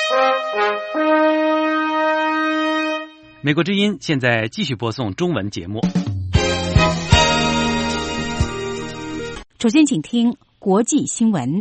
美国之音现在继续播送中文节目。 首先请听国际新闻。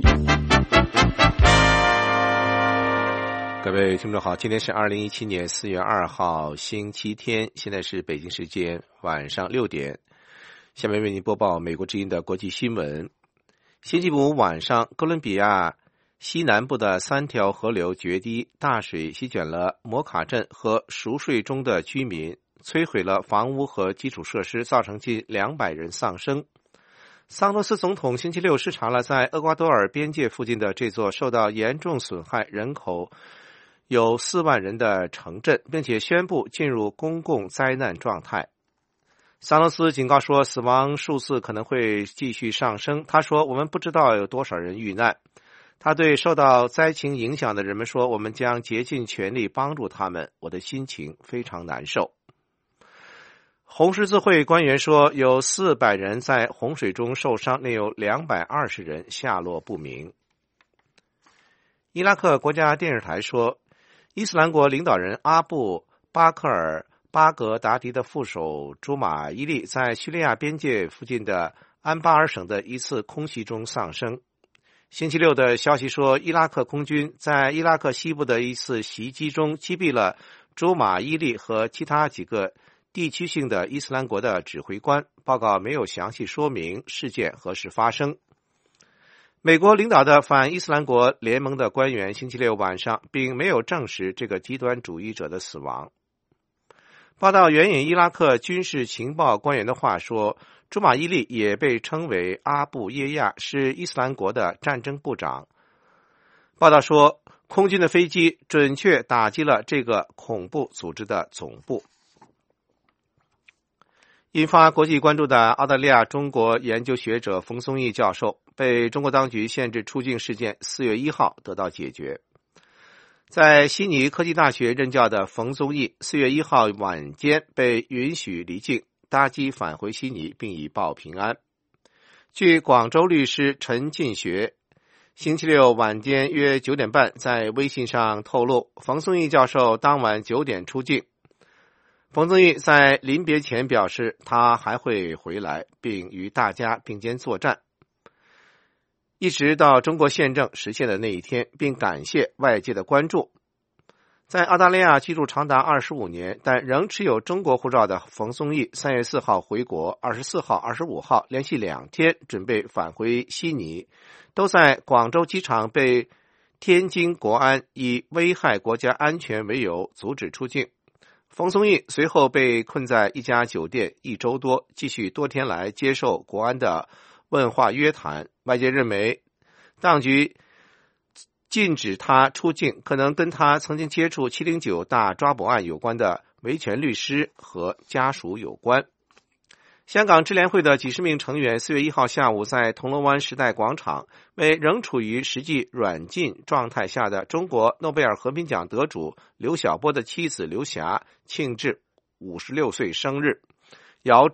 各位听众好，今天是2017年4月2号星期天，现在是北京时间晚上6点。下面为您播报美国之音的国际新闻。星期五晚上，哥伦比亚西南部的3条河流决堤，大水席卷了摩卡镇和熟睡中的居民，摧毁了房屋和基础设施，造成近200人丧生。桑托斯总统星期六视察了在厄瓜多尔边界附近的这座受到严重损害、人口有4万人的城镇，并且宣布进入公共灾难状态。桑托斯警告说，死亡数字可能会继续上升。他说，我们不知道有多少人遇难。他对受到灾情影响的人们说，我们将竭尽全力帮助他们，我的心情非常难受。红十字会官员说，有400人在洪水中受伤，另有220人下落不明。伊拉克国家电视台说，伊斯兰国领导人阿布巴克尔巴格达迪的副手朱马伊利在叙利亚边界附近的安巴尔省的一次空袭中丧生。星期六的消息说，伊拉克空军在伊拉克西部的一次袭击中击毙了朱马伊利和其他几个地区性的伊斯兰国的指挥官。报告没有详细说明事件何时发生。美国领导的反伊斯兰国联盟的官员星期六晚上并没有证实这个极端主义者的死亡。报道援引伊拉克军事情报官员的话说，朱马伊利也被称为阿布耶亚，是伊斯兰国的战争部长。报道说，空军的飞机准确打击了这个恐怖组织的总部。引发国际关注的澳大利亚中国研究学者冯松义教授被中国当局限制出境事件4月1号得到解决。在悉尼科技大学任教的冯松义4月1号晚间被允许离境，搭机返回悉尼，并已报平安。据广州律师陈进学星期六晚间约9点半在微信上透露，冯松义教授当晚9点出境。冯松义在临别前表示，他还会回来，并与大家并肩作战，一直到中国宪政实现的那一天，并感谢外界的关注。在澳大利亚居住长达25年，但仍持有中国护照的冯松义3月4号回国，24号、25号连续2天准备返回悉尼，都在广州机场被天津国安以危害国家安全为由阻止出境。冯松义随后被困在一家酒店1周多，继续多天来接受国安的问话约谈。外界认为，当局禁止他出境可能跟他曾经接触709大抓捕案有关的维权律师和家属有关。香港支联会的几十名成员4月1号下午在铜锣湾时代广场为仍处于实际软禁状态下的中国诺贝尔和平奖得主刘晓波的妻子刘霞庆祝56岁生日，遥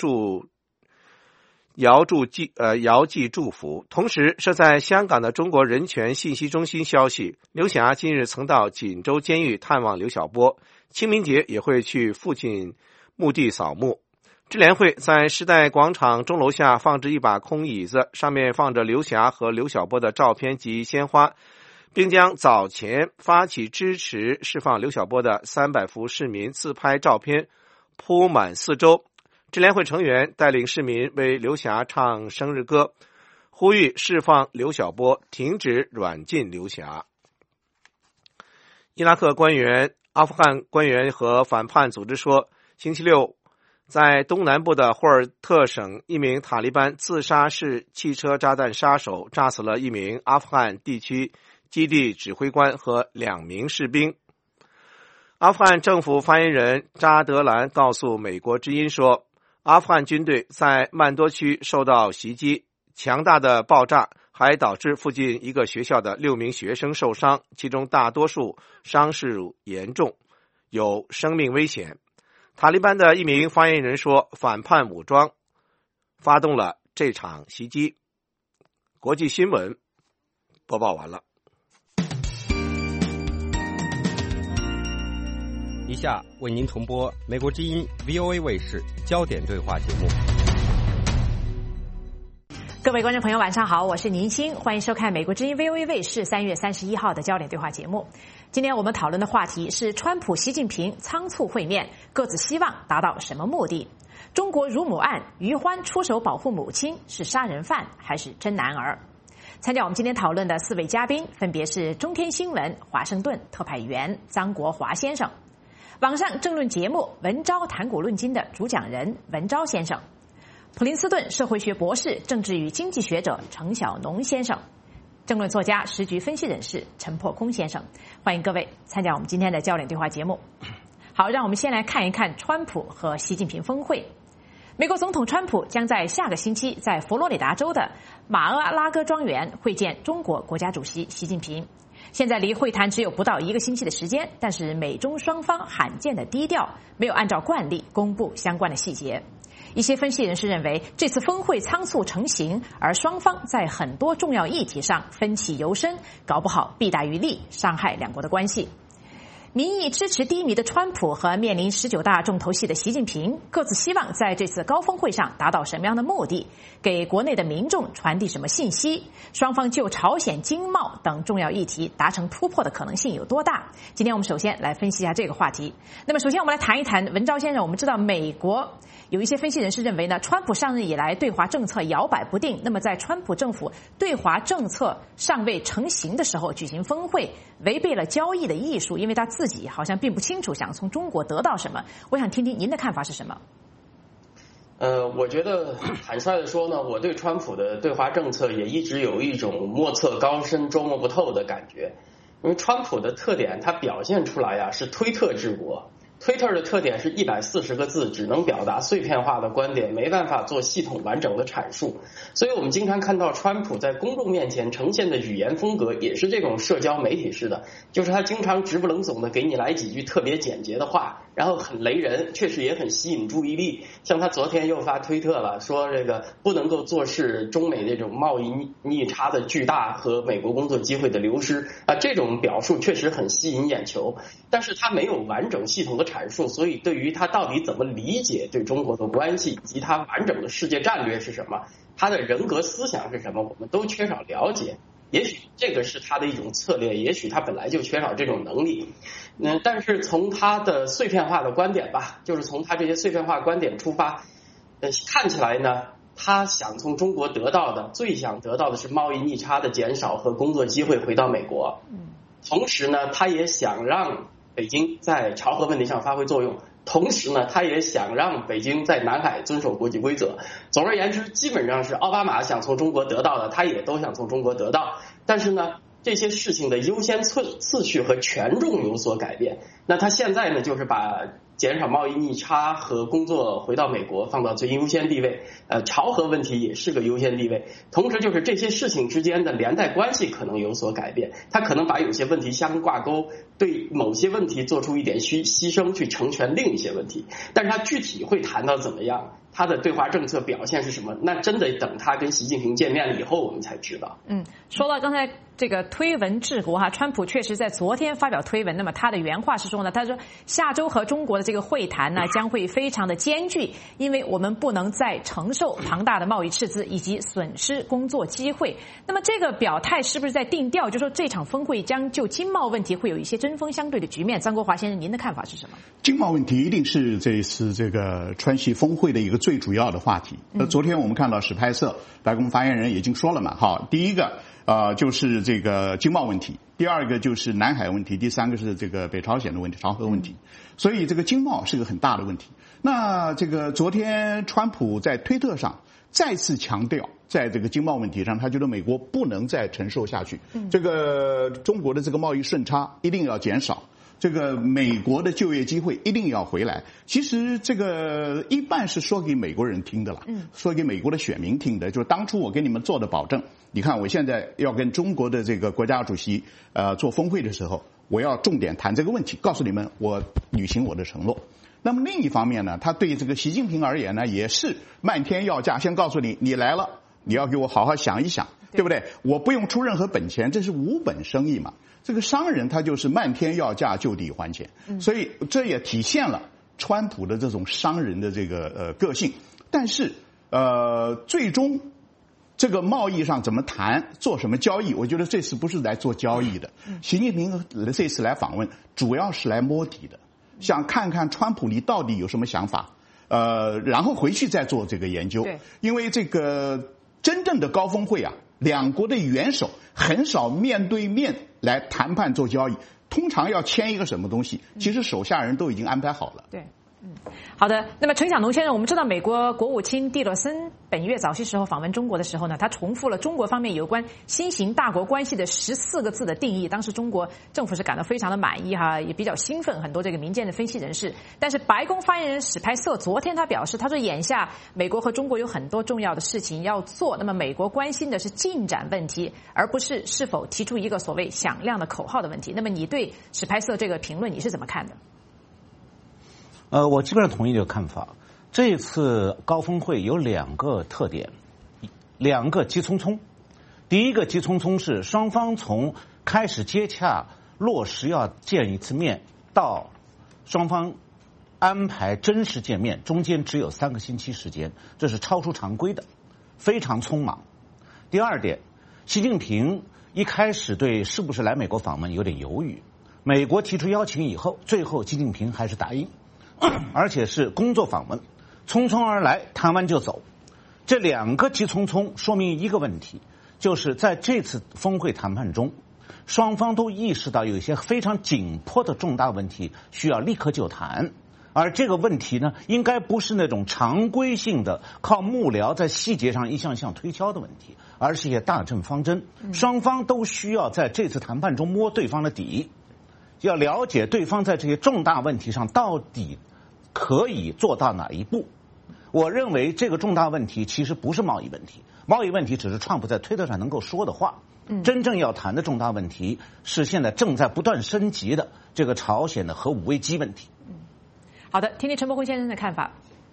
寄祝福。同时，设在香港的中国人权信息中心消息，刘霞近日曾到锦州监狱探望刘晓波，清明节也会去父亲墓地扫墓。支联会在时代广场钟楼下放置一把空椅子，上面放着刘霞和刘晓波的照片及鲜花，并将早前发起支持释放刘晓波的300幅市民自拍照片铺满四周。支联会成员带领市民为刘霞唱生日歌，呼吁释放刘晓波，停止软禁刘霞。伊拉克官员、阿富汗官员和反叛组织说，星期六在东南部的霍尔特省，一名塔利班自杀式汽车炸弹杀手炸死了一名阿富汗地区基地指挥官和2名士兵。阿富汗政府发言人扎德兰告诉美国之音说，阿富汗军队在曼多区受到袭击，强大的爆炸还导致附近一个学校的6名学生受伤，其中大多数伤势严重，有生命危险。塔利班的一名发言人说，反叛武装发动了这场袭击。国际新闻播报完了。 以下为您重播美国之音 VOA 卫视焦点对话节目。 各位观众朋友晚上好，我是宁欣，欢迎收看美国之音 VOA 卫视3月31号的焦点对话节目。今天我们讨论的话题是川普、习近平仓促会面，各自希望达到什么目的？中国乳母案，于欢出手保护母亲，是杀人犯还是真男儿？参加我们今天讨论的4位嘉宾分别是中天新闻华盛顿特派员张国华先生，网上政论节目《文昭谈古论今》的主讲人文昭先生，普林斯顿社会学博士、政治与经济学者程晓农先生，政论作家、时局分析人士陈破空先生。欢迎各位参加我们今天的焦点对话节目。好，让我们先来看一看川普和习近平峰会。美国总统川普将在下个星期在佛罗里达州的马阿拉戈庄园会见中国国家主席习近平。现在离会谈只有不到1个星期的时间，但是美中双方罕见的低调，没有按照惯例公布相关的细节。一些分析人士认为，这次峰会仓促成型，而双方在很多重要议题上分歧尤深，搞不好弊大于利，伤害两国的关系。民意支持低迷的川普和面临19大重头戏的习近平，各自希望在这次高峰会上达到什么样的目的，给国内的民众传递什么信息，双方就朝鲜、经贸等重要议题达成突破的可能性有多大？今天我们首先来分析一下这个话题。那么首先我们来谈一谈文昭先生，我们知道美国有一些分析人士认为呢，川普上任以来对华政策摇摆不定，那么在川普政府对华政策尚未成型的时候举行峰会，违背了交易的艺术，因为他自己好像并不清楚想从中国得到什么。我想听听您的看法是什么？ 我觉得坦率的说呢，我对川普的对华政策也一直有一种莫测高深、捉摸不透的感觉。因为川普的特点，它表现出来是推特治国。推特的特点是140个字，只能表达碎片化的观点，没办法做系统完整的阐述。所以我们经常看到川普在公众面前呈现的语言风格也是这种社交媒体式的，就是他经常直不冷总的给你来几句特别简洁的话，然后很雷人，确实也很吸引注意力。像他昨天又发推特了，说这个不能够坐视中美这种贸易逆差的巨大和美国工作机会的流失这种表述确实很吸引眼球，但是他没有完整系统的阐述，所以对于他到底怎么理解对中国的关系，以及他完整的世界战略是什么，他的人格思想是什么，我们都缺少了解。也许这个是他的一种策略，也许他本来就缺少这种能力。但是从他的碎片化的观点吧，就是从他这些碎片化观点出发，看起来呢，他想从中国得到的，最想得到的是贸易逆差的减少和工作机会回到美国。同时呢，他也想让北京在朝核问题上发挥作用，同时呢，他也想让北京在南海遵守国际规则。总而言之，基本上是奥巴马想从中国得到的，他也都想从中国得到。但是呢，这些事情的优先次序和权重有所改变。那他现在呢，就是把减少贸易逆差和工作回到美国放到最优先地位，朝核问题也是个优先地位。同时就是这些事情之间的连带关系可能有所改变，他可能把有些问题相挂钩，对某些问题做出一点牺牲去成全另一些问题。但是他具体会谈到怎么样，他的对华政策表现是什么，那真得等他跟习近平见面了以后我们才知道。 说到刚才这个推文治国川普确实在昨天发表推文，那么他的原话是说呢，他说下周和中国的这个会谈呢将会非常的艰巨，因为我们不能再承受庞大的贸易赤字以及损失工作机会。那么这个表态是不是在定调，就说这场峰会将就经贸问题会有一些针锋相对的局面？张国华先生，您的看法是什么？ 经贸问题一定是这一次这个川习峰会的一个最主要的话题。昨天我们看到史派瑟白宫发言人已经说了嘛，第一个就是这个经贸问题，第二个就是南海问题，第三个是这个北朝鲜的问题，朝核问题。所以这个经贸是个很大的问题。那这个昨天川普在推特上再次强调，在这个经贸问题上，他觉得美国不能再承受下去，这个中国的这个贸易顺差一定要减少，这个美国的就业机会一定要回来。其实这个一半是说给美国人听的了，说给美国的选民听的，就是当初我给你们做的保证，你看我现在要跟中国的这个国家主席做峰会的时候，我要重点谈这个问题，告诉你们我履行我的承诺。那么另一方面呢，他对这个习近平而言呢，也是漫天要价，先告诉你，你来了，你要给我好好想一想， 对不对？我不用出任何本钱，这是无本生意嘛。这个商人他就是漫天要价就地还钱，所以这也体现了川普的这种商人的这个个性。但是最终这个贸易上怎么谈，做什么交易，我觉得这次不是来做交易的。习近平这次来访问，主要是来摸底的，想看看川普你到底有什么想法，然后回去再做这个研究。因为这个真正的高峰会啊，两国的元首很少面对面来谈判做交易，通常要签一个什么东西，其实手下人都已经安排好了。 对。好的。那么陈晓农先生，我们知道美国国务卿蒂勒森本月早些时候访问中国的时候呢，他重复了中国方面有关新型大国关系的14个字的定义。当时中国政府是感到非常的满意哈，也比较兴奋，很多这个民间的分析人士。但是白宫发言人史派瑟昨天他表示，他说眼下美国和中国有很多重要的事情要做，那么美国关心的是进展问题，而不是是否提出一个所谓响亮的口号的问题。那么你对史派瑟这个评论你是怎么看的？ 我基本上同意这个看法。这次高峰会有2个特点，2个急匆匆。第一个急匆匆是双方从开始接洽落实要见一次面到双方安排真实见面，中间只有3个星期时间，这是超出常规的，非常匆忙。第二点，习近平一开始对是不是来美国访问有点犹豫，美国提出邀请以后，最后习近平还是答应。而且是工作访问，匆匆而来，谈完就走。这2个急匆匆说明一个问题，就是在这次峰会谈判中，双方都意识到有一些非常紧迫的重大问题需要立刻就谈，而这个问题呢，应该不是那种常规性的靠幕僚在细节上一项项推敲的问题，而是一些大政方针。双方都需要在这次谈判中摸对方的底，要了解对方在这些重大问题上到底可以做到哪一步。我认为这个重大问题其实不是贸易问题，贸易问题只是川普在推特上能够说的话。真正要谈的重大问题是现在正在不断升级的这个朝鲜的核武危机问题。 好的，听听陈伯辉先生的看法。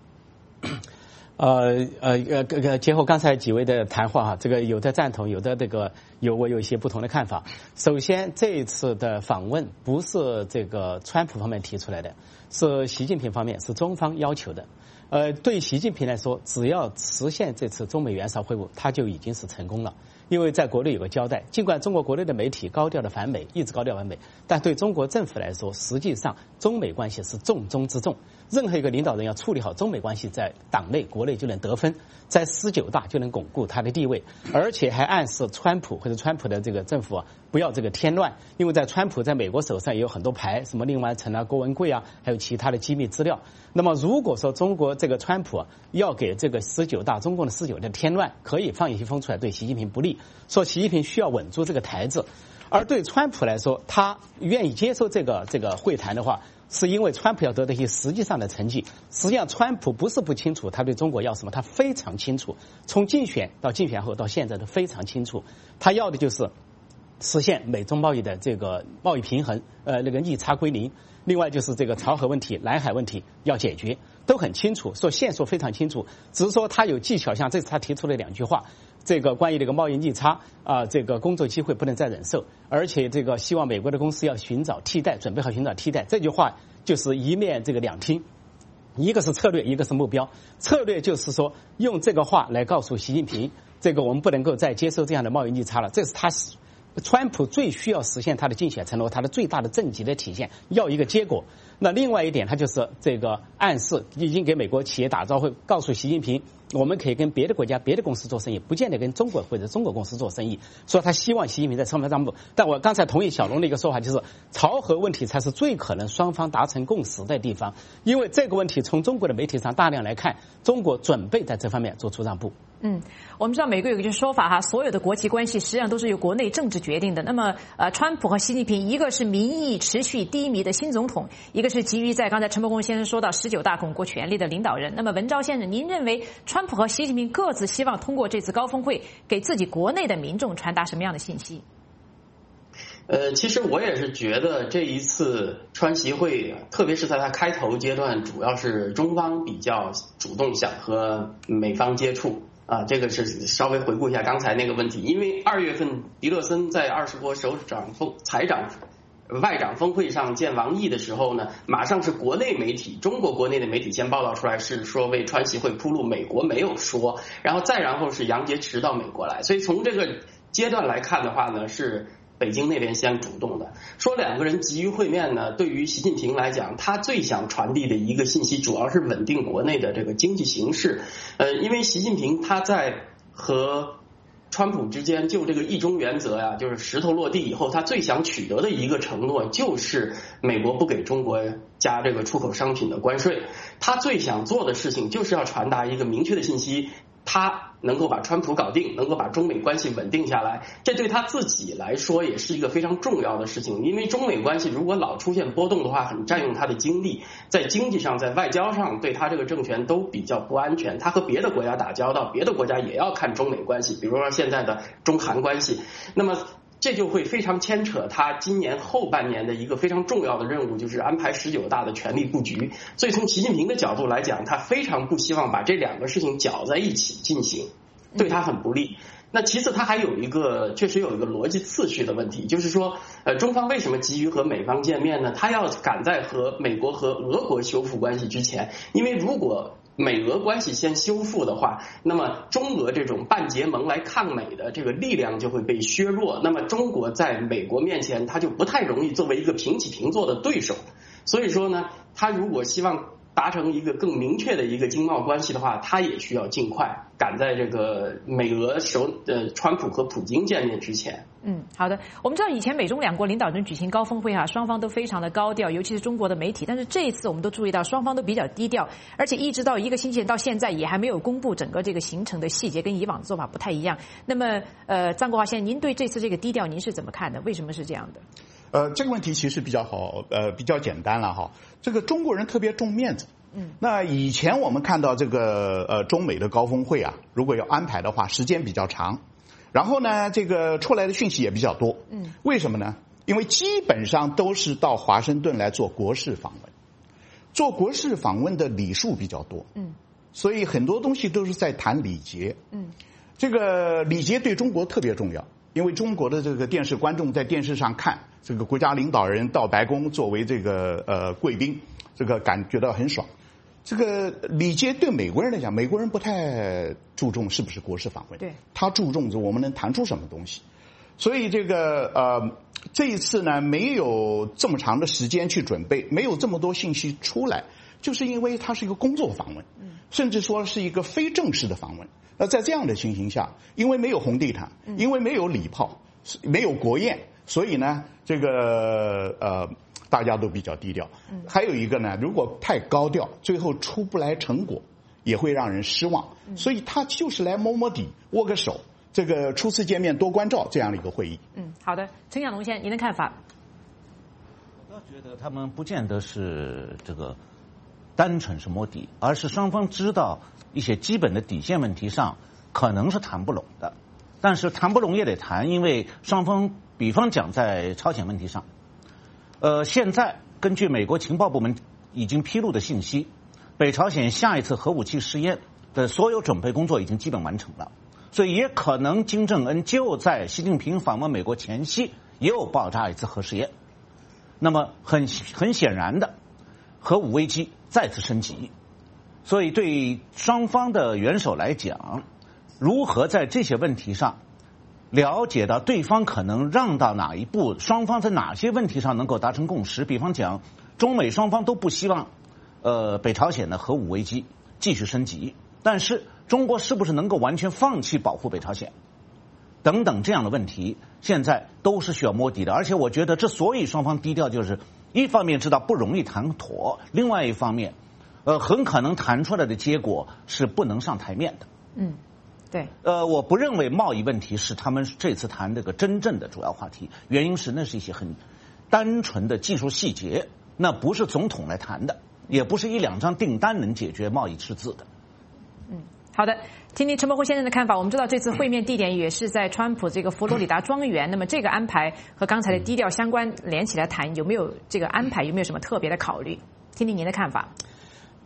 结合刚才几位的谈话哈，这个有的赞同，有的我有一些不同的看法。首先，这一次的访问不是这个川普方面提出来的，是习近平方面，是中方要求的。对习近平来说，只要实现这次中美元首会晤，他就已经是成功了。因为在国内有个交代，尽管中国国内的媒体高调的反美，一直高调反美，但对中国政府来说，实际上中美关系是重中之重。任何一个领导人要处理好中美关系，在党内国内就能得分，在19大就能巩固他的地位，而且还暗示川普或者川普的这个政府不要这个添乱，因为在川普在美国手上也有很多牌，什么令完成啊、郭文贵啊，还有其他的机密资料。那么如果说中国这个川普要给这个19大中共的19大添乱，可以放一些风出来对习近平不利，说习近平需要稳住这个台子。而对川普来说，他愿意接受这个会谈的话，是因为川普要得到一些实际上的成绩。实际上川普不是不清楚他对中国要什么，他非常清楚，从竞选到竞选后到现在都非常清楚，他要的就是实现美中贸易的这个贸易平衡，那个逆差归零。另外就是这个朝核问题、南海问题要解决，都很清楚，说线索非常清楚，只是说他有技巧，像这次他提出了2句话，这个关于这个贸易逆差这个工作机会不能再忍受，而且这个希望美国的公司要寻找替代，准备好寻找替代。这句话就是一面这个两听，一个是策略，一个是目标。策略就是说用这个话来告诉习近平，这个我们不能够再接受这样的贸易逆差了，这是他川普最需要实现他的竞选承诺，他的最大的政绩的体现，要一个结果。那另外一点，他就是这个暗示已经给美国企业打招呼，告诉习近平，我们可以跟别的国家、别的公司做生意，不见得跟中国或者中国公司做生意。说他希望习近平在双方让步。但我刚才同意小龙的一个说法，就是朝核问题才是最可能双方达成共识的地方，因为这个问题从中国的媒体上大量来看，中国准备在这方面做出让步。 我们知道美国有一个说法哈，所有的国际关系实际上都是由国内政治决定的。那么川普和习近平，一个是民意持续低迷的新总统，一个是急于在刚才陈伯公先生说到19大巩固权力的领导人。那么文昭先生，您认为川普和习近平各自希望通过这次高峰会给自己国内的民众传达什么样的信息？ 其实我也是觉得这一次川习会，特别是在它开头阶段，主要是中方比较主动想和美方接触。 这个是稍微回顾一下刚才那个问题，因为2月份迪勒森在20国外长峰会上见王毅的时候呢，马上是国内媒体，中国国内的媒体先报道出来，是说为川习会铺路，美国没有说，然后是杨洁篪到美国来，所以从这个阶段来看的话呢，是北京那边先主动的。说两个人急于会面呢，对于习近平来讲，他最想传递的一个信息主要是稳定国内的这个经济形势。因为习近平他在和川普之间就这个一中原则呀，就是石头落地以后，他最想取得的一个承诺就是美国不给中国加这个出口商品的关税。他最想做的事情就是要传达一个明确的信息，他能够把川普搞定，能够把中美关系稳定下来，这对他自己来说也是一个非常重要的事情。因为中美关系如果老出现波动的话，很占用他的精力，在经济上在外交上对他这个政权都比较不安全，他和别的国家打交道，别的国家也要看中美关系，比如说现在的中韩关系，那么这就会非常牵扯他今年后半年的一个非常重要的任务，就是安排19大的权力布局。所以从习近平的角度来讲，他非常不希望把这两个事情搅在一起进行，对他很不利。那其次他还有确实有一个逻辑次序的问题，就是说中方为什么急于和美方见面呢？他要赶在和美国和俄国修复关系之前，因为如果美俄关系先修复的话，那么中俄这种半结盟来抗美的这个力量就会被削弱，那么中国在美国面前他就不太容易作为一个平起平坐的对手。所以说呢，他如果希望达成一个更明确的一个经贸关系的话，他也需要尽快赶在这个美俄川普和普京见面之前。 好的。我们知道以前美中两国领导人举行高峰会双方都非常的高调，尤其是中国的媒体。但是这一次我们都注意到双方都比较低调，而且一直到1个星期到现在也还没有公布整个这个行程的细节，跟以往的做法不太一样。那么张国华先生，您对这次这个低调您是怎么看的？为什么是这样的？ 这个问题其实比较好，比较简单了哈。这个中国人特别重面子。那以前我们看到这个中美的高峰会啊，如果要安排的话，时间比较长，然后呢，这个出来的讯息也比较多。为什么呢？因为基本上都是到华盛顿来做国事访问，做国事访问的礼数比较多。所以很多东西都是在谈礼节。这个礼节对中国特别重要，因为中国的这个电视观众在电视上看这个国家领导人到白宫作为这个贵宾，这个感觉到很爽。这个礼节对美国人来讲，美国人不太注重是不是国事访问， 对， 他注重我们能谈出什么东西。所以这个这一次呢，没有这么长的时间去准备，没有这么多信息出来，就是因为它是一个工作访问，甚至说是一个非正式的访问。在这样的情形下，因为没有红地毯，因为没有礼炮，没有国宴，所以呢，这个大家都比较低调。还有一个呢，如果太高调，最后出不来成果，也会让人失望。所以他就是来摸摸底，握个手，这个初次见面多关照这样的一个会议。 好的，陈小龙先生，您的看法？ 我觉得他们不见得是这个单纯是摸底，而是双方知道一些基本的底线问题上可能是谈不拢的，但是谈不拢也得谈，因为双方比方讲在朝鲜问题上。现在根据美国情报部门已经披露的信息，北朝鲜下一次核武器试验的所有准备工作已经基本完成了，所以也可能金正恩就在习近平访问美国前夕又爆炸一次核试验。那么很显然的，核武危机再次升级。所以对双方的元首来讲，如何在这些问题上了解到对方可能让到哪一步，双方在哪些问题上能够达成共识。比方讲，中美双方都不希望北朝鲜的核武危机继续升级，但是中国是不是能够完全放弃保护北朝鲜等等这样的问题，现在都是需要摸底的。而且我觉得之所以双方低调，就是一方面知道不容易谈妥，另外一方面很可能谈出来的结果是不能上台面的。 对， 我不认为贸易问题是他们这次谈这个真正的主要话题，原因是那是一些很单纯的技术细节，那不是总统来谈的，也不是1、2张订单能解决贸易赤字的。 好的，听听陈伯虎先生的看法。我们知道这次会面地点也是在川普这个佛罗里达庄园，那么这个安排和刚才的低调相关连起来谈，有没有这个安排有没有什么特别的考虑？听听您的看法。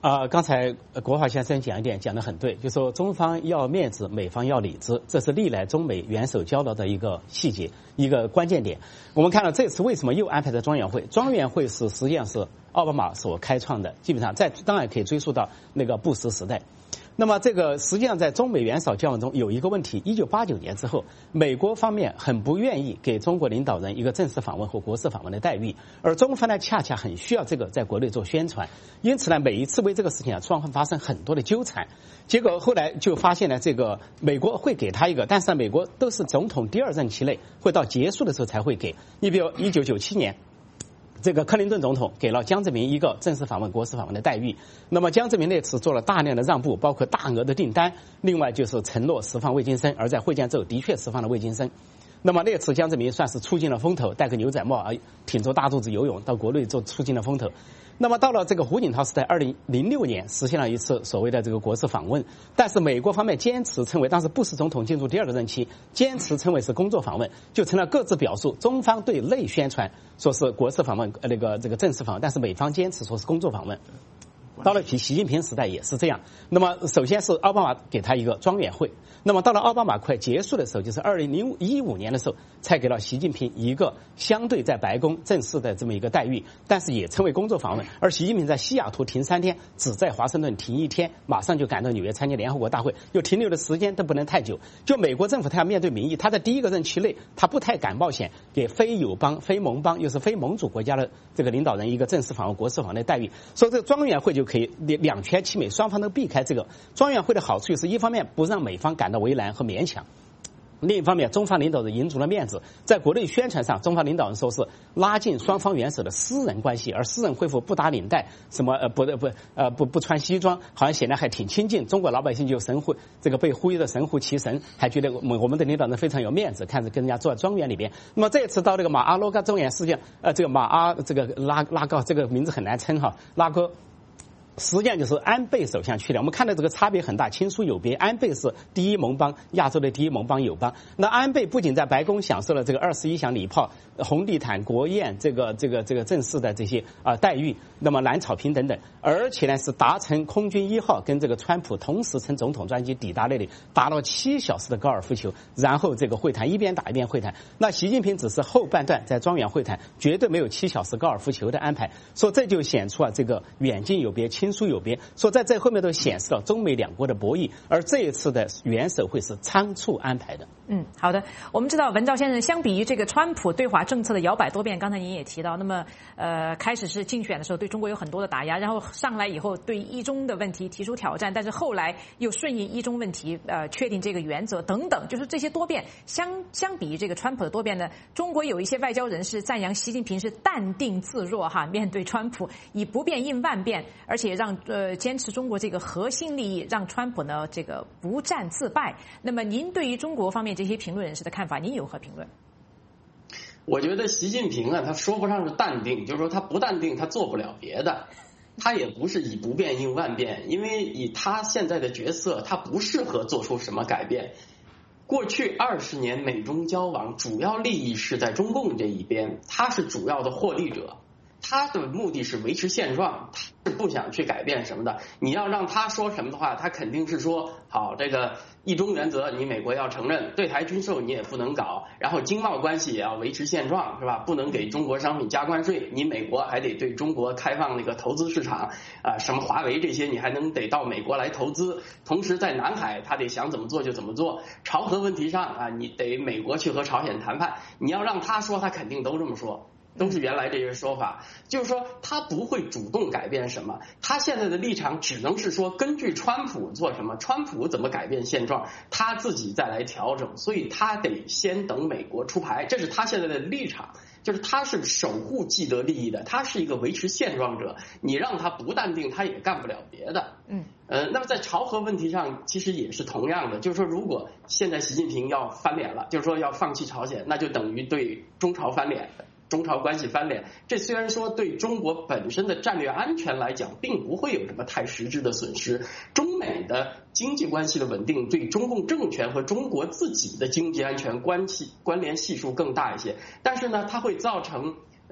刚才国华先生讲得很对，就说中方要面子，美方要里子，这是历来中美元首交流的一个细节，一个关键点。我们看到这次为什么又安排在庄园会？庄园会实际上是奥巴马所开创的，基本上当然可以追溯到那个布什时代。那么这个实际上在中美元首交往中有一个问题，1989年之后，美国方面很不愿意给中国领导人一个正式访问或国事访问的待遇，而中方呢恰恰很需要这个在国内做宣传，因此呢每一次为这个事情双方发生很多的纠缠，结果后来就发现呢这个美国会给他一个，但是美国都是总统第2任期内会到结束的时候才会给。你比如1997年。这个克林顿总统给了江泽民一个正式访问、国事访问的待遇。那么江泽民那次做了大量的让步，包括大额的订单，另外就是承诺释放魏京生，而在会见之后的确释放了魏京生。那么那次江泽民算是出尽了风头，戴个牛仔帽，挺着大肚子游泳到国内做出尽了风头。那么到了这个胡锦涛时代，2006年实现了一次所谓的这个国事访问，但是美国方面坚持称为，当时布什总统进入第2个任期，坚持称为是工作访问，就成了各自表述，中方对内宣传说是国事访问，这个正式访问，但是美方坚持说是工作访问。到了习近平时代也是这样。那么首先是奥巴马给他一个庄园会，那么到了奥巴马快结束的时候，就是2015年的时候，才给了习近平一个相对在白宫正式的这么一个待遇，但是也称为工作访问。而习近平在西雅图停3天，只在华盛顿停1天，马上就赶到纽约参加联合国大会，又停留的时间都不能太久。就美国政府他要面对民意，他在第1个任期内他不太敢冒险给非友邦、非盟邦又是非盟主国家的这个领导人一个正式访问、国事访问的待遇，所以这个庄园会就可以两全其美，双方都避开这个。庄园会的好处是一方面不让美方感到为难和勉强，另一方面中方领导人赢足了面子，在国内宣传上中方领导人说是拉近双方元首的私人关系，而私人恢复不打领带，什么不穿西装，好像显得还挺亲近，中国老百姓就神乎这个被忽悠的神乎其神，还觉得我们的领导人非常有面子，看着跟人家坐在庄园里边。那么这次到这个马阿罗嘎庄园事件，这个马阿这个拉高这个名字很难称哈，拉哥实际上就是安倍首相去了，我们看到这个差别很大，亲疏有别。安倍是第一盟邦，亚洲的第一盟邦友邦。那安倍不仅在白宫享受了这个21响礼炮、红地毯、国宴这个正式的这些待遇，那么蓝草坪等等，而且呢是搭乘空军1号跟这个川普同时乘总统专机抵达那里，打了7小时的高尔夫球，然后这个会谈一边打一边会谈。那习近平只是后半段在庄园会谈，绝对没有7小时高尔夫球的安排，所以这就显出这个远近有别。亲疏有别，说在这后面都显示了中美两国的博弈，而这一次的元首会是仓促安排的。 好的，我们知道文照先生，相比于这个川普对华政策的摇摆多变，刚才您也提到，那么开始是竞选的时候对中国有很多的打压，然后上来以后对一中的问题提出挑战，但是后来又顺应一中问题确定这个原则等等，就是这些多变相比于这个川普的多变呢，中国有一些外交人士赞扬习近平是淡定自若哈，面对川普以不变应万变，而且让坚持中国这个核心利益，让川普呢这个不战自败。那么您对于中国方面这些评论人士的看法，您有何评论？ 我觉得习近平他说不上是淡定，就是说他不淡定，他做不了别的，他也不是以不变应万变，因为以他现在的角色，他不适合做出什么改变。过去20年美中交往主要利益是在中共这一边，他是主要的获利者，他的目的是维持现状，他是不想去改变什么的。你要让他说什么的话，他肯定是说好，这个一中原则你美国要承认，对台军售你也不能搞，然后经贸关系也要维持现状，是吧？不能给中国商品加关税，你美国还得对中国开放那个投资市场什么华为这些你还得到美国来投资，同时在南海他得想怎么做就怎么做，朝核问题上你得美国去和朝鲜谈判，你要让他说，他肯定都这么说，都是原来这些说法，就是说他不会主动改变什么，他现在的立场只能是说根据川普做什么，川普怎么改变现状，他自己再来调整，所以他得先等美国出牌，这是他现在的立场，就是他是守护既得利益的，他是一个维持现状者，你让他不淡定，他也干不了别的。那么在朝核问题上其实也是同样的，就是说如果现在习近平要翻脸了，就是说要放弃朝鲜，那就等于对中朝翻脸，中朝关系翻脸，这虽然说对中国本身的战略安全来讲并不会有什么太实质的损失，中美的经济关系的稳定对中共政权和中国自己的经济安全关联系数更大一些，但是呢它会造成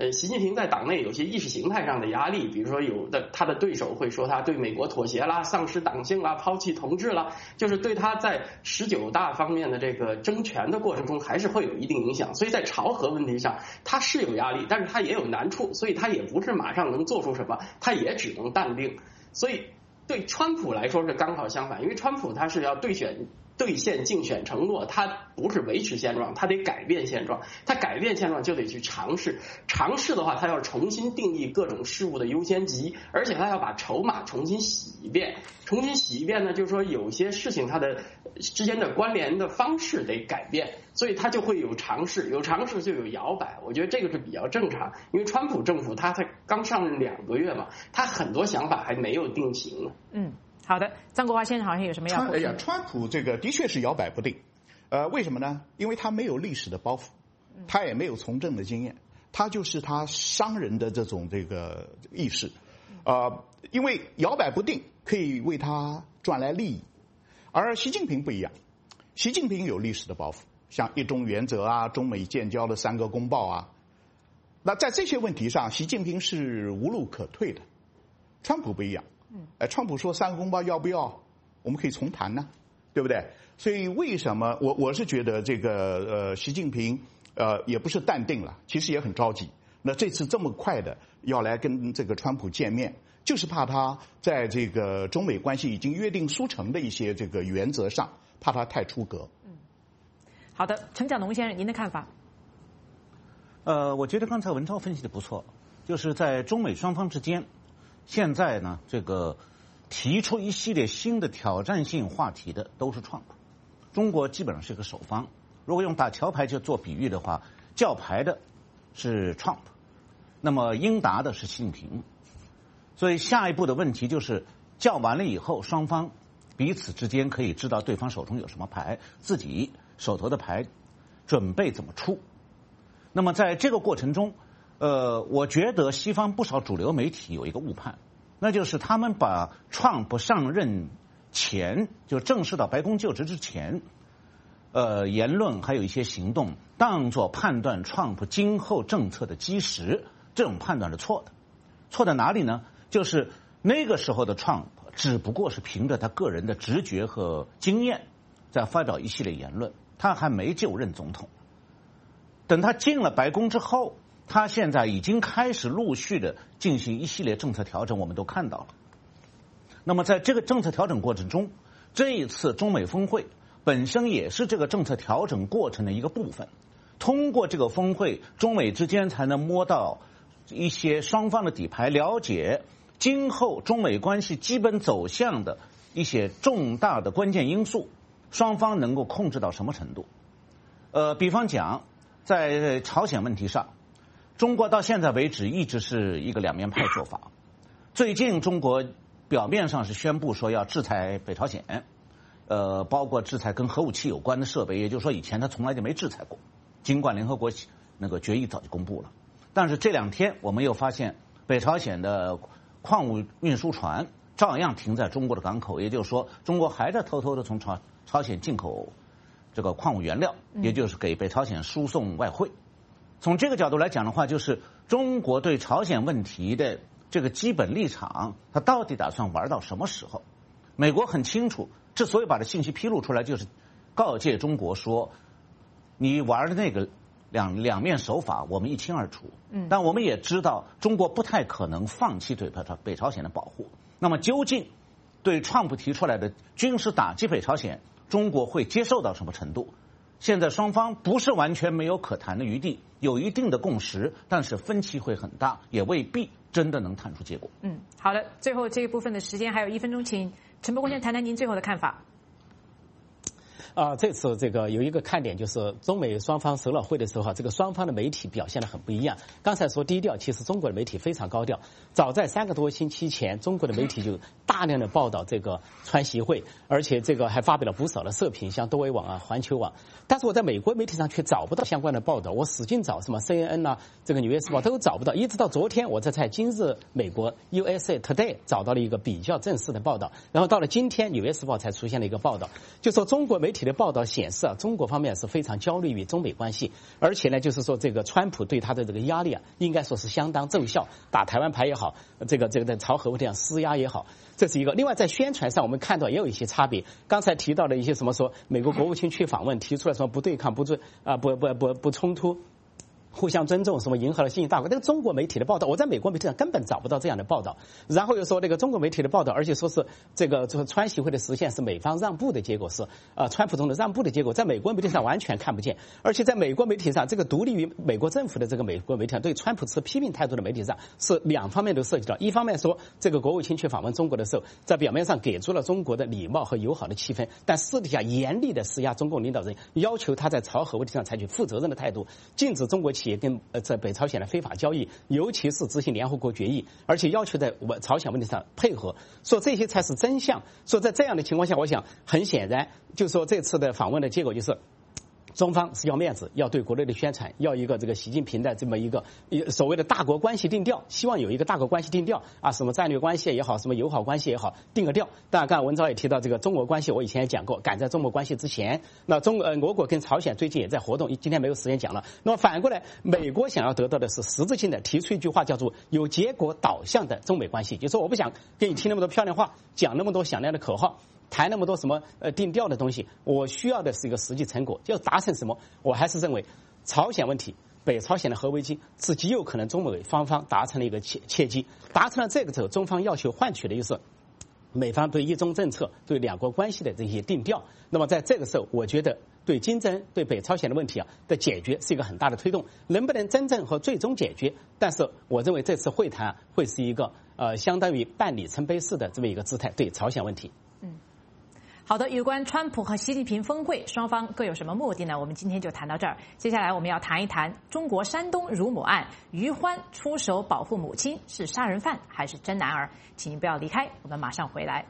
习近平在党内有些意识形态上的压力，比如说他的对手会说他对美国妥协啦、丧失党性啦、抛弃同志啦，就是对他在19大方面的这个争权的过程中还是会有一定影响。所以在朝核问题上，他是有压力，但是他也有难处，所以他也不是马上能做出什么，他也只能淡定。所以对川普来说是刚好相反，因为川普他是要兑现竞选承诺，他不是维持现状，他得改变现状。他改变现状就得去尝试，尝试的话，他要重新定义各种事物的优先级，而且他要把筹码重新洗一遍。重新洗一遍呢，就是说有些事情它的之间的关联的方式得改变，所以他就会有尝试，有尝试就有摇摆。我觉得这个是比较正常，因为川普政府他才刚上任2个月嘛，他很多想法还没有定型呢。 好的，张国华先生好像有什么要补充？ 川普这个的确是摇摆不定，为什么呢？因为他没有历史的包袱，他也没有从政的经验，他就是他商人的这种这个意识，因为摇摆不定可以为他赚来利益，而习近平不一样，习近平有历史的包袱，像一中原则啊、中美建交的3个公报啊，那在这些问题上，习近平是无路可退的，川普不一样。川普说3个公报要不要，我们可以重谈呢，对不对？所以为什么我是觉得这个习近平也不是淡定了，其实也很着急。那这次这么快的要来跟这个川普见面，就是怕他在这个中美关系已经约定俗成的一些这个原则上，怕他太出格。 好的，陈讲农先生，您的看法？ 我觉得刚才文超分析的不错，就是在中美双方之间。现在呢，这个提出一系列新的挑战性话题的都是Trump，中国基本上是个首方。如果用打桥牌就做比喻的话，叫牌的是Trump，那么应答的是习近平。所以下一步的问题就是叫完了以后，双方彼此之间可以知道对方手中有什么牌，自己手头的牌准备怎么出。那么在这个过程中，我觉得西方不少主流媒体有一个误判，那就是他们把Trump上任前，就正式到白宫就职之前，言论还有一些行动，当作判断Trump今后政策的基石，这种判断是错的。错在哪里呢？就是那个时候的Trump只不过是凭着他个人的直觉和经验，在发表一系列言论，他还没就任总统。等他进了白宫之后，他现在已经开始陆续的进行一系列政策调整，我们都看到了。那么在这个政策调整过程中，这一次中美峰会本身也是这个政策调整过程的一个部分。通过这个峰会，中美之间才能摸到一些双方的底牌，了解今后中美关系基本走向的一些重大的关键因素，双方能够控制到什么程度。比方讲，在朝鲜问题上，中国到现在为止一直是一个两面派做法。最近中国表面上是宣布说要制裁北朝鲜，包括制裁跟核武器有关的设备，也就是说以前他从来就没制裁过，尽管联合国那个决议早就公布了。但是这2天我们又发现北朝鲜的矿物运输船照样停在中国的港口，也就是说中国还在偷偷的从朝鲜进口这个矿物原料，也就是给北朝鲜输送外汇。从这个角度来讲的话，就是中国对朝鲜问题的这个基本立场，他到底打算玩到什么时候？美国很清楚，之所以把这信息披露出来，就是告诫中国说，你玩的那个两面手法我们一清二楚。但我们也知道，中国不太可能放弃对北朝鲜的保护。那么究竟对川普提出来的军事打击北朝鲜，中国会接受到什么程度？现在双方不是完全没有可谈的余地，有一定的共识，但是分歧会很大，也未必真的能谈出结果。 好的，最后这一部分的时间还有1分钟，请陈伯公先谈谈您最后的看法。 这次这个有一个看点，就是中美双方首脑会的时候，这个双方的媒体表现得很不一样。刚才说低调，其实中国的媒体非常高调。早在3个多星期前，中国的媒体就大量的报道这个川习会，而且这个还发表了不少的社评，像多维网啊、环球网。但是我在美国媒体上却找不到相关的报道，我使劲找，什么 CNN 啊、这个纽约时报都找不到，一直到昨天，我在今日美国 USA Today 找到了一个比较正式的报道，然后到了今天，纽约时报才出现了一个报道，就说中国媒体体的报道显示啊，中国方面是非常焦虑于中美关系，而且呢，就是说这个川普对他的这个压力啊，应该说是相当奏效，打台湾牌也好，这个在朝核问题上施压也好，这是一个。另外在宣传上，我们看到也有一些差别。刚才提到的一些什么说美国国务卿去访问，提出来说不对抗、不冲突。互相尊重，什么迎合了新兴大国，这个中国媒体的报道，我在美国媒体上根本找不到这样的报道。然后又说这个中国媒体的报道，而且说是这个川习会的实现是美方让步的结果，是川普总统让步的结果，在美国媒体上完全看不见。而且在美国媒体上，这个独立于美国政府的这个美国媒体上，对川普持批评态度的媒体上，是两方面都涉及到。一方面说这个国务卿去访问中国的时候，在表面上给出了中国的礼貌和友好的气氛，但私底下严厉的施压中共领导人，要求他在朝核问题上采取负责任的态度，禁止中国企业跟在北朝鲜的非法交易，尤其是执行联合国决议，而且要求在朝鲜问题上配合，说这些才是真相。说在这样的情况下，我想很显然，就说这次的访问的结果就是。中方是要面子，要对国内的宣传，要一个这个习近平的这么一个所谓的大国关系定调，希望有一个大国关系定调啊，什么战略关系也好，什么友好关系也好，定个调。当然，刚才文昭也提到这个中国关系，我以前也讲过，赶在中国关系之前。那俄国跟朝鲜最近也在活动，今天没有时间讲了。那么反过来，美国想要得到的是实质性的，提出一句话叫做有结果导向的中美关系，就是说我不想给你听那么多漂亮话，讲那么多响亮的口号。谈那么多什么定调的东西，我需要的是一个实际成果，要达成什么？我还是认为，朝鲜问题、北朝鲜的核危机是极有可能中美双方达成了一个契机，达成了这个之后，中方要求换取的就是美方对一中政策、对两国关系的这些定调。那么在这个时候，我觉得对金正恩、对北朝鲜的问题啊的解决是一个很大的推动，能不能真正和最终解决？但是我认为这次会谈啊会是一个相当于半里程碑式的这么一个姿态对朝鲜问题。 好的，有关川普和习近平峰会，双方各有什么目的呢？我们今天就谈到这儿。接下来我们要谈一谈中国山东乳母案，于欢出手保护母亲，是杀人犯还是真男儿？请您不要离开，我们马上回来。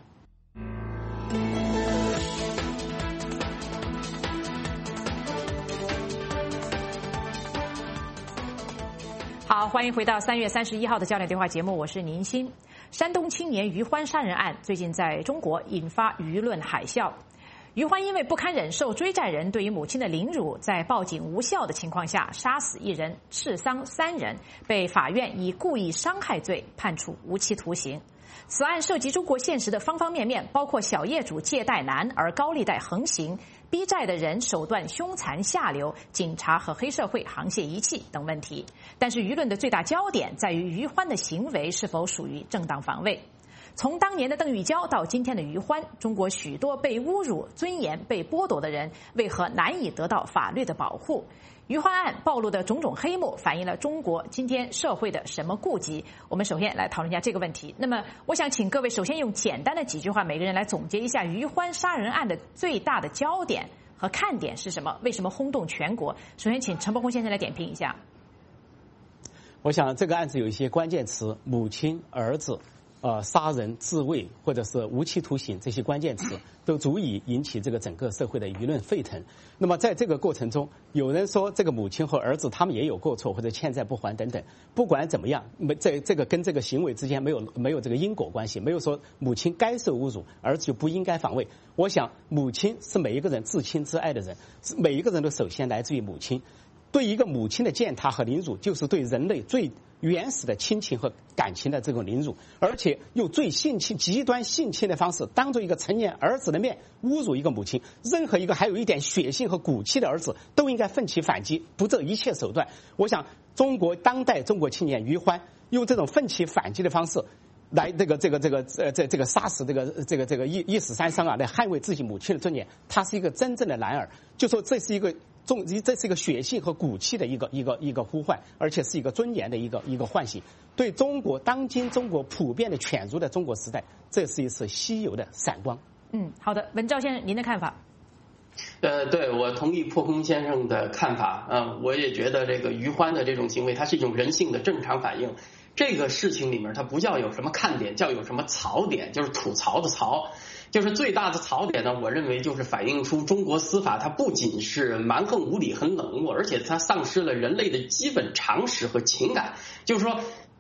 好，欢迎回到3月31号的焦点对话节目，我是宁鑫。山东青年于欢杀人案最近在中国引发舆论海啸。于欢因为不堪忍受追债人对于母亲的凌辱，在报警无效的情况下杀死1人，刺伤3人，被法院以故意伤害罪判处无期徒刑。此案涉及中国现实的方方面面，包括小业主借贷难而高利贷横行，逼债的人手段凶残下流，警察和黑社会沆瀣一气等问题。但是舆论的最大焦点在于于欢的行为是否属于正当防卫。从当年的邓玉娇到今天的于欢，中国许多被侮辱、尊严被剥夺的人，为何难以得到法律的保护？于欢案暴露的种种黑幕，反映了中国今天社会的什么痼疾？我们首先来讨论一下这个问题。那么，我想请各位首先用简单的几句话，每个人来总结一下于欢杀人案的最大的焦点和看点是什么？为什么轰动全国？首先，请陈伯宏先生来点评一下。 我想这个案子有一些关键词：母亲、儿子。杀人、自卫或者是无期徒刑这些关键词都足以引起这个整个社会的舆论沸腾。那么在这个过程中，有人说这个母亲和儿子他们也有过错或者欠债不还等等。不管怎么样，这个跟这个行为之间没有这个因果关系，没有说母亲该受侮辱，儿子就不应该防卫。我想母亲是每一个人至亲至爱的人，每一个人都首先来自于母亲。对一个母亲的践踏和凌辱，就是对人类最原始的亲情和感情的这种凌辱，而且用最极端性侵的方式，当着一个成年儿子的面侮辱一个母亲。任何一个还有一点血性和骨气的儿子，都应该奋起反击，不择一切手段。我想，当代中国青年于欢用这种奋起反击的方式，来这个杀死这个一死3伤啊，来捍卫自己母亲的尊严。他是一个真正的男儿，就说这是一个血性和骨气的一个呼唤，而且是一个尊严的一个唤醒。对当今中国普遍的犬儒的中国时代，这是一次稀有的闪光。 好的，文昭先生，您的看法？ 对，我同意破空先生的看法。我也觉得这个于欢的这种行为，它是一种人性的正常反应。这个事情里面，它不叫有什么看点，叫有什么槽点，就是吐槽的槽。就是最大的槽点呢，我认为就是反映出中国司法它不仅是蛮横无理、很冷漠，而且它丧失了人类的基本常识和情感。就是说，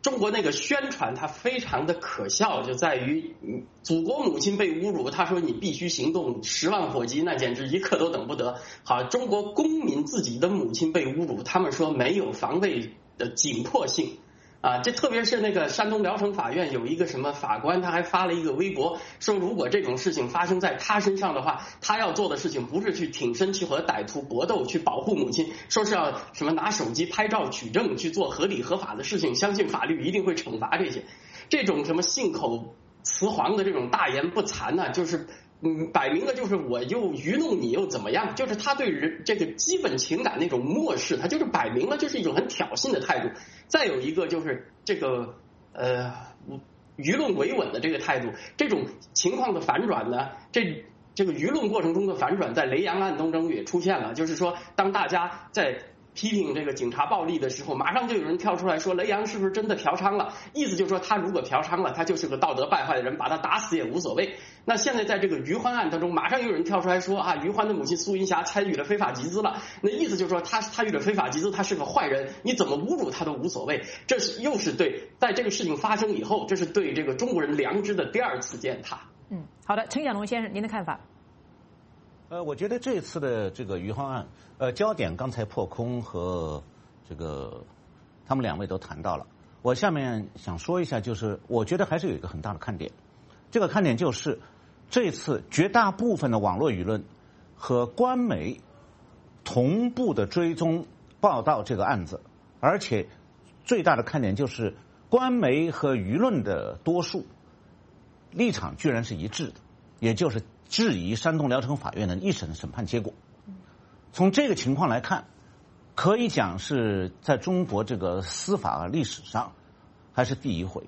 中国那个宣传它非常的可笑，就在于祖国母亲被侮辱，他说你必须行动，10万火急，那简直一刻都等不得。好，中国公民自己的母亲被侮辱，他们说没有防卫的紧迫性。这特别是那个山东聊城法院有一个什么法官，他还发了一个微博，说如果这种事情发生在他身上的话，他要做的事情不是去挺身去和歹徒搏斗，去保护母亲，说是要什么拿手机拍照取证，去做合理合法的事情，相信法律一定会惩罚这些。这种什么信口雌黄的这种大言不惭呢，就是摆明了就是我又愚弄你又怎么样？就是他对人这个基本情感那种漠视，他就是摆明了就是一种很挑衅的态度。再有一个就是这个舆论维稳的这个态度，这种情况的反转呢，这个舆论过程中的反转在雷洋案当中也出现了，就是说当大家在批评这个警察暴力的时候，马上就有人跳出来说雷洋是不是真的嫖娼了，意思就是说他如果嫖娼了，他就是个道德败坏的人，把他打死也无所谓。那现在在这个于欢案当中，马上有人跳出来说于欢的母亲苏云霞参与了非法集资了，那意思就是说他参与了非法集资，他是个坏人，你怎么侮辱他都无所谓。这是又是对在这个事情发生以后，这是对这个中国人良知的第2次践踏。 好的，陈小龙先生，您的看法？ 我觉得这次的这个于欢案，焦点刚才破空和这个他们2位都谈到了。我下面想说一下，就是我觉得还是有一个很大的看点，这个看点就是这次绝大部分的网络舆论和官媒同步的追踪报道这个案子，而且最大的看点就是官媒和舆论的多数立场居然是一致的，也就是质疑山东聊城法院的1审审判结果。从这个情况来看，可以讲是在中国这个司法历史上还是第1回。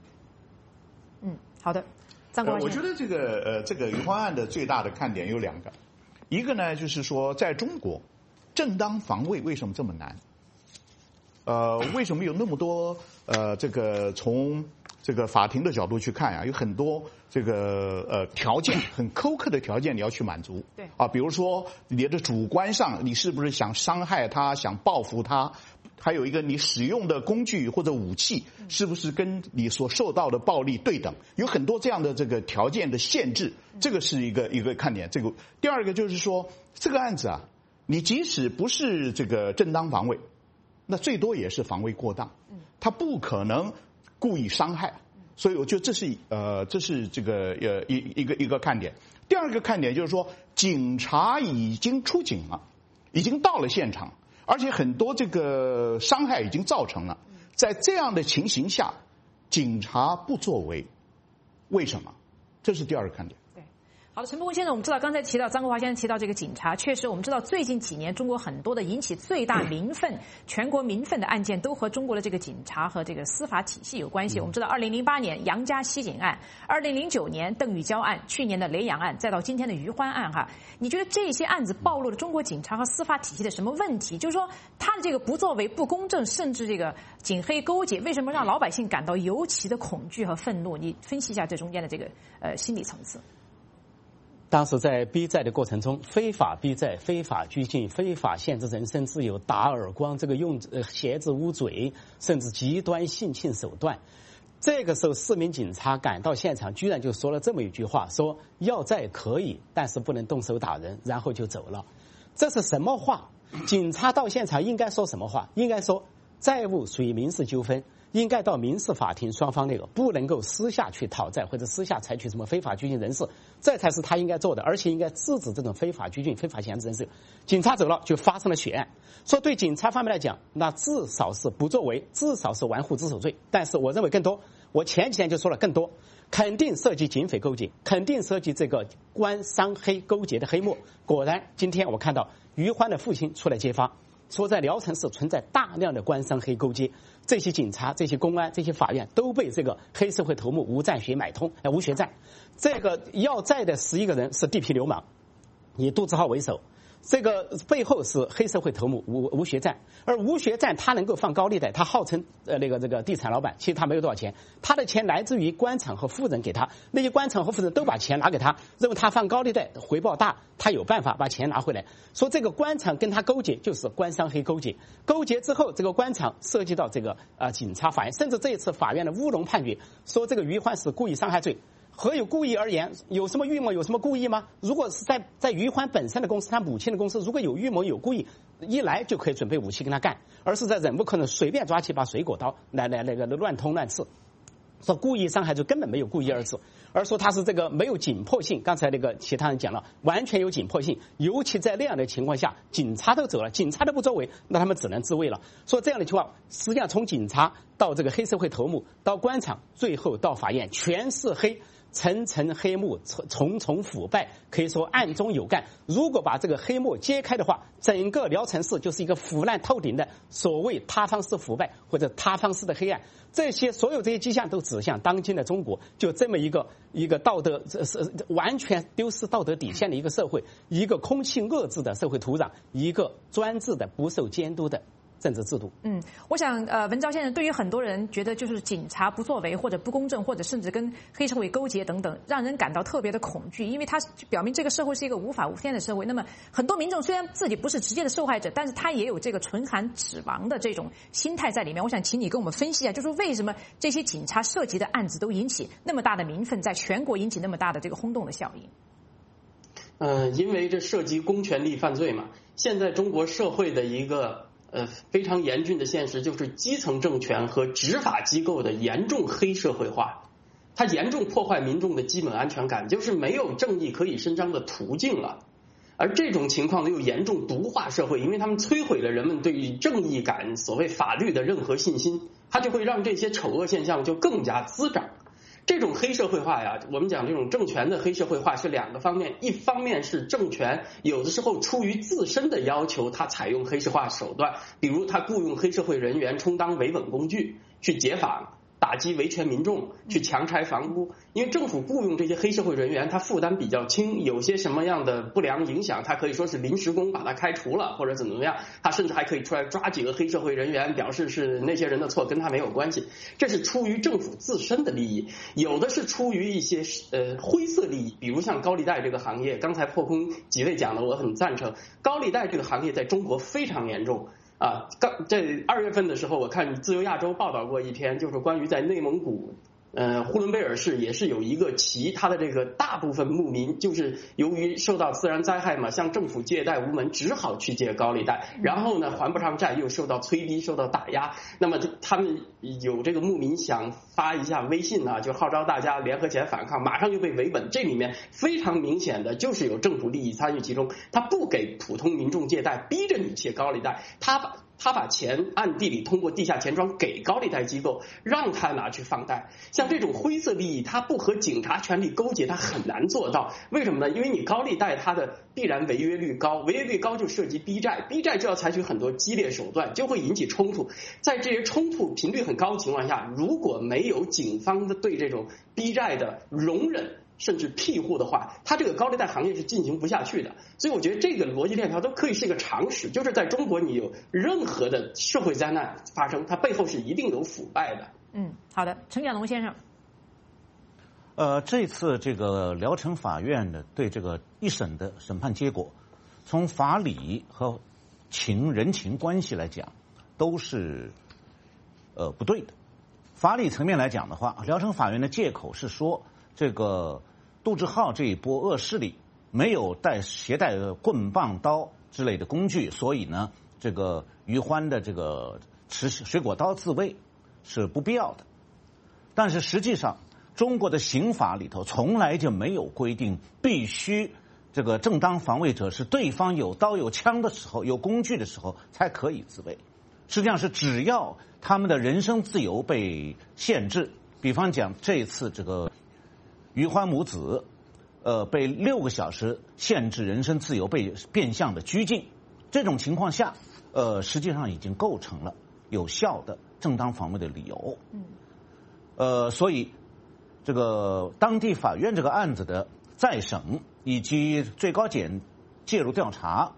好的，张国我觉得这个于欢案的最大的看点有2个，一个呢就是说，在中国正当防卫为什么这么难？为什么有那么多这个从这个法庭的角度去看有很多这个条件很苛刻的条件你要去满足。 对比如说你的主观上你是不是想伤害他，想报复他，还有一个你使用的工具或者武器是不是跟你所受到的暴力对等，有很多这样的这个条件的限制，这个是一个看点。这个第2个就是说，这个案子你即使不是这个正当防卫，那最多也是防卫过当，他不可能故意伤害，所以我觉得这是这个一个看点。第2个看点就是说，警察已经出警了，已经到了现场，而且很多这个伤害已经造成了，在这样的情形下，警察不作为，为什么？这是第2个看点。 好的，陈伯公先生，我们知道刚才提到张国华先生提到这个警察，确实我们知道最近几年中国很多的引起最大民愤、全国民愤的案件都和中国的这个警察和这个司法体系有关系。我们知道2008年杨家袭警案，2009年邓玉娇案，去年的雷洋案，再到今天的于欢案你觉得这些案子暴露了中国警察和司法体系的什么问题？就是说他的这个不作为、不公正，甚至这个警黑勾结，为什么让老百姓感到尤其的恐惧和愤怒？你分析一下这中间的这个心理层次。 当时在逼债的过程中，非法逼债、非法拘禁、非法限制人身自由、打耳光，这个用鞋子捂嘴，甚至极端性侵手段。这个时候，4名警察赶到现场，居然就说了这么一句话：说要债可以，但是不能动手打人，然后就走了。这是什么话？警察到现场应该说什么话？应该说债务属于民事纠纷，应该到民事法庭，双方不能够私下去讨债或者私下采取什么非法拘禁人士，这才是他应该做的，而且应该制止这种非法拘禁、非法限制人士。警察走了，就发生了血案。说对警察方面来讲，那至少是不作为，至少是玩忽职守罪。但是我认为更多，我前几天就说了更多，肯定涉及警匪勾结，肯定涉及这个官商黑勾结的黑幕。果然，今天我看到于欢的父亲出来揭发，说在聊城市存在大量的官商黑勾结，这些警察、这些公安、这些法院都被这个黑社会头目吴占学买通，吴学占。这个要债的11个人是地痞流氓，以杜志浩为首。 这个背后是黑社会头目吴学占，而吴学占他能够放高利贷，他号称这个地产老板，其实他没有多少钱，他的钱来自于官场和富人给他，那些官场和富人都把钱拿给他，认为他放高利贷回报大，他有办法把钱拿回来，说这个官场跟他勾结就是官商黑勾结，勾结之后这个官场涉及到这个警察法院，甚至这一次法院的乌龙判决说这个于欢是故意伤害罪。何有故意而言？有什么预谋？有什么故意吗？如果是在于欢本身的公司，他母亲的公司，如果有预谋有故意，一来就可以准备武器跟他干，而是在忍不可能随便抓起把水果刀来那个乱捅乱刺。说故意伤害就根本没有故意二字，而说他是这个没有紧迫性。刚才那个其他人讲了，完全有紧迫性，尤其在那样的情况下，警察都走了，警察都不作为，那他们只能自卫了。说这样的情况，实际上从警察到这个黑社会头目，到官场，最后到法院，全是黑。层层黑幕，重重腐败，可以说暗中有干。如果把这个黑幕揭开的话，整个聊城市就是一个腐烂透顶的所谓塌方式腐败或者塌方式的黑暗。所有这些迹象都指向当今的中国，就这么一个道德完全丢失道德底线的一个社会，一个空气恶质的社会土壤，一个专制的不受监督的政治制度。 我想文昭先生，对于很多人觉得就是警察不作为或者不公正，或者甚至跟黑社会勾结等等，让人感到特别的恐惧，因为它表明这个社会是一个无法无天的社会。那么很多民众虽然自己不是直接的受害者，但是他也有这个唇寒齿亡的这种心态在里面。我想请你跟我们分析一下，就是为什么这些警察涉及的案子都引起那么大的民愤，在全国引起那么大的这个轰动的效应？ 因为这涉及公权力犯罪嘛。现在中国社会的一个非常严峻的现实就是基层政权和执法机构的严重黑社会化，它严重破坏民众的基本安全感，就是没有正义可以伸张的途径了。而这种情况又严重毒化社会，因为他们摧毁了人们对于正义感、所谓法律的任何信心，它就会让这些丑恶现象就更加滋长。这种黑社会化呀，我们讲这种政权的黑社会化是两个方面，一方面是政权有的时候出于自身的要求，他采用黑社会手段，比如他雇佣黑社会人员充当维稳工具去劫法，打击维权民众，去强拆房屋。因为政府雇佣这些黑社会人员，他负担比较轻，有些什么样的不良影响，他可以说是临时工把他开除了，或者怎么样，他甚至还可以出来抓几个黑社会人员，表示是那些人的错，跟他没有关系。这是出于政府自身的利益，有的是出于一些灰色利益，比如像高利贷这个行业，刚才破空几位讲的我很赞成，高利贷这个行业在中国非常严重。在2月份的时候，我看自由亚洲报道过一篇，就是关于在内蒙古呼伦贝尔市也是有一个旗，它的这个大部分牧民就是由于受到自然灾害嘛，向政府借贷无门，只好去借高利贷，然后呢还不上债，又受到催逼，受到打压。那么他们有这个牧民想发一下微信啊，就号召大家联合起来反抗，马上就被围本。这里面非常明显的就是有政府利益参与其中，他不给普通民众借贷，逼着你借高利贷，他把钱暗地里通过地下钱庄给高利贷机构，让他拿去放贷。像这种灰色利益，他不和警察权力勾结，他很难做到。为什么呢？因为你高利贷它的必然违约率高，违约率高就涉及逼债，逼债就要采取很多激烈手段，就会引起冲突。在这些冲突频率很高的情况下，如果没有警方的对这种逼债的容忍甚至庇护的话，它这个高利贷行业是进行不下去的。所以我觉得这个逻辑链条都可以是一个常识，就是在中国你有任何的社会灾难发生，它背后是一定有腐败的。 好的，陈甲龙先生。 这次这个聊城法院的对这个一审的审判结果，从法理和人情关系来讲，都是不对的。法理层面来讲的话，聊城法院的借口是说，这个杜志浩这一波恶势力没有携带棍棒刀之类的工具，所以呢，这个于欢的这个持水果刀自卫是不必要的。但是实际上，中国的刑法里头从来就没有规定必须这个正当防卫者是对方有刀有枪的时候，有工具的时候才可以自卫。实际上是只要他们的人身自由被限制，比方讲这次这个于欢母子被6个小时限制人身自由，被变相的拘禁，这种情况下实际上已经构成了有效的正当防卫的理由。所以这个当地法院这个案子的再审以及最高检介入调查，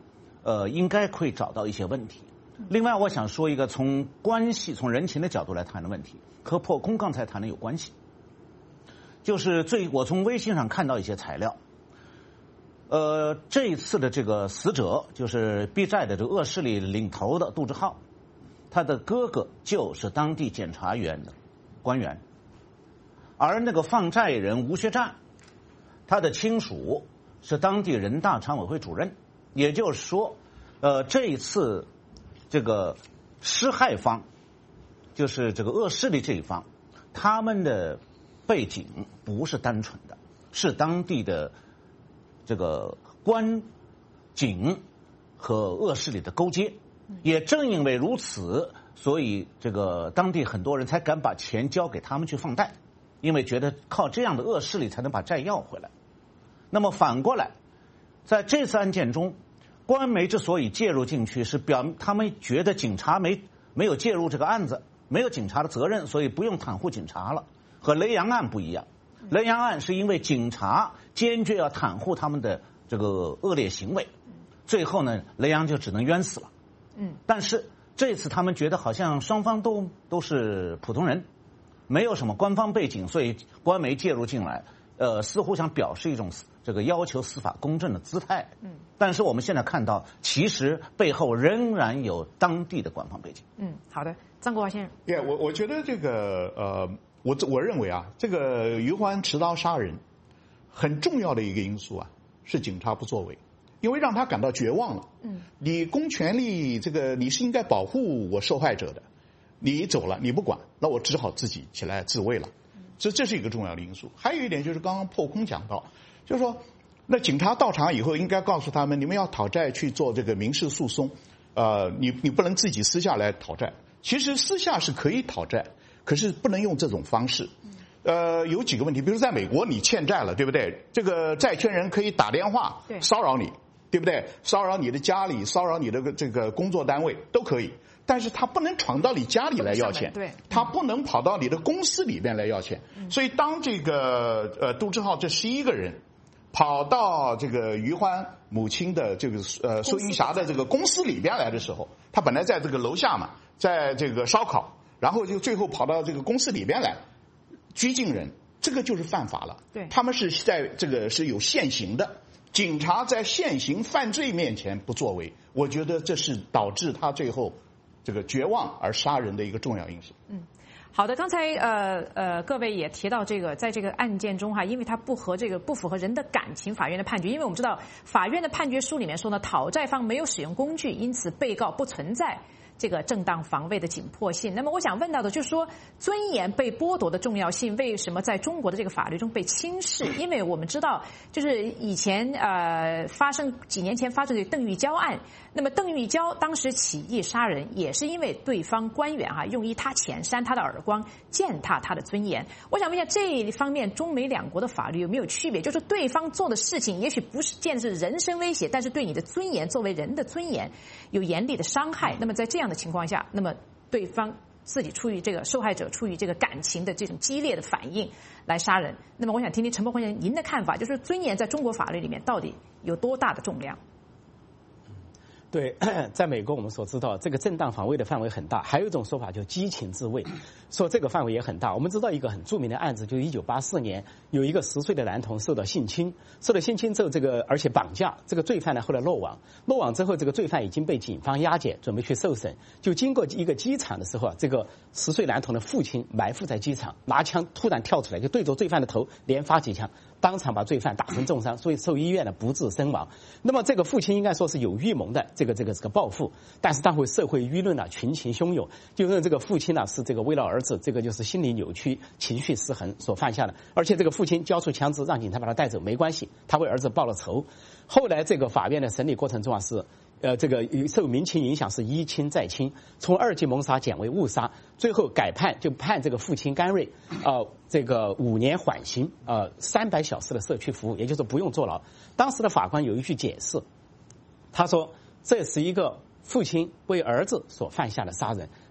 应该会找到一些问题。另外，我想说一个从关系、从人情的角度来谈的问题，和破空刚才谈的有关系。就是我从微信上看到一些材料，这一次的这个死者就是避债的这个恶势力领头的杜志浩，他的哥哥就是当地检察院的官员，而那个放债人吴学占，他的亲属是当地人大常委会主任。也就是说，这一次这个施害方，就是这个恶势力这一方，他们的背景不是单纯的，是当地的这个官警和恶势力的勾结。也正因为如此，所以这个当地很多人才敢把钱交给他们去放贷，因为觉得靠这样的恶势力才能把债要回来。那么反过来，在这次案件中，官媒之所以介入进去，是他们觉得警察没有介入这个案子，没有警察的责任，所以不用袒护警察了。和雷洋案不一样，雷洋案是因为警察坚决要袒护他们的这个恶劣行为，最后呢，雷洋就只能冤死了。但是这次他们觉得好像双方都是普通人，没有什么官方背景，所以官媒介入进来，似乎想表示一种这个要求司法公正的姿态。但是我们现在看到，其实背后仍然有当地的官方背景。 好的，张国华先生。 我觉得这个我认为啊，这个余欢持刀杀人很重要的一个因素啊，是警察不作为，因为让他感到绝望了。你公权力这个你是应该保护我受害者的，你走了你不管，那我只好自己起来自卫了。这是一个重要的因素。还有一点就是刚刚破空讲到，就是说那警察到场以后应该告诉他们，你们要讨债去做这个民事诉讼，你不能自己私下来讨债。其实私下是可以讨债，可是不能用这种方式。有几个问题，比如在美国你欠债了，对不对？这个债权人可以打电话骚扰你，对不对？骚扰你的家里，骚扰你的这个工作单位都可以，但是他不能闯到你家里来要钱，他不能跑到你的公司里边来要钱。所以当这个杜志浩这11个人跑到这个余欢母亲的这个苏云霞的这个公司里边来的时候，他本来在这个楼下嘛，在这个烧烤，然后就最后跑到这个公司里边来拘禁人，这个就是犯法了。他们是在这个是有现行的，警察在现行犯罪面前不作为，我觉得这是导致他最后这个绝望而杀人的一个重要因素。 好的，刚才各位也提到这个，在这个案件中因为它不符合人的感情，法院的判决，因为我们知道法院的判决书里面说呢，讨债方没有使用工具，因此被告不存在这个正当防卫的紧迫性。那么我想问到的就是说，尊严被剥夺的重要性为什么在中国的这个法律中被轻视？因为我们知道，就是以前几年前发生的邓玉娇案，那么邓玉娇当时起义杀人，也是因为对方官员用以他钱扇他的耳光，践踏他的尊严。我想问一下，这一方面中美两国的法律有没有区别？就是对方做的事情也许不是见的是人身威胁，但是对你的尊严，作为人的尊严有严厉的伤害。那么在这样的情况下，那么对方自己出于这个受害者出于这个感情的这种激烈的反应来杀人。那么我想听听陈伯坤先生您的看法，就是尊严在中国法律里面到底有多大的重量？ 对，在美国我们所知道，这个正当防卫的范围很大，还有一种说法叫激情自卫，说这个范围也很大。我们知道一个很著名的案子，就是1984年有一个10岁的男童受到性侵之后，而且绑架，这个罪犯呢后来落网之后，这个罪犯已经被警方押解，准备去受审。就经过一个机场的时候，这个10岁男童的父亲埋伏在机场，拿枪突然跳出来，就对着罪犯的头连发几枪，当场把罪犯打成重伤，所以受医院的不治身亡。那么这个父亲应该说是有预谋的这个报复，但是当时社会舆论群情汹涌，就认这个父亲是这个为了儿子，这个就是心理扭曲、情绪失衡所犯下的。而且这个父亲交出枪支让警察把他带走，没关系，他为儿子报了仇。后来这个法院的审理过程中是这个受民情影响是一轻再轻，从2级谋杀减为误杀，最后改判就判这个父亲甘瑞这个5年缓刑300小时的社区服务，也就是不用坐牢。当时的法官有一句解释，他说这是一个父亲为儿子所犯下的杀人，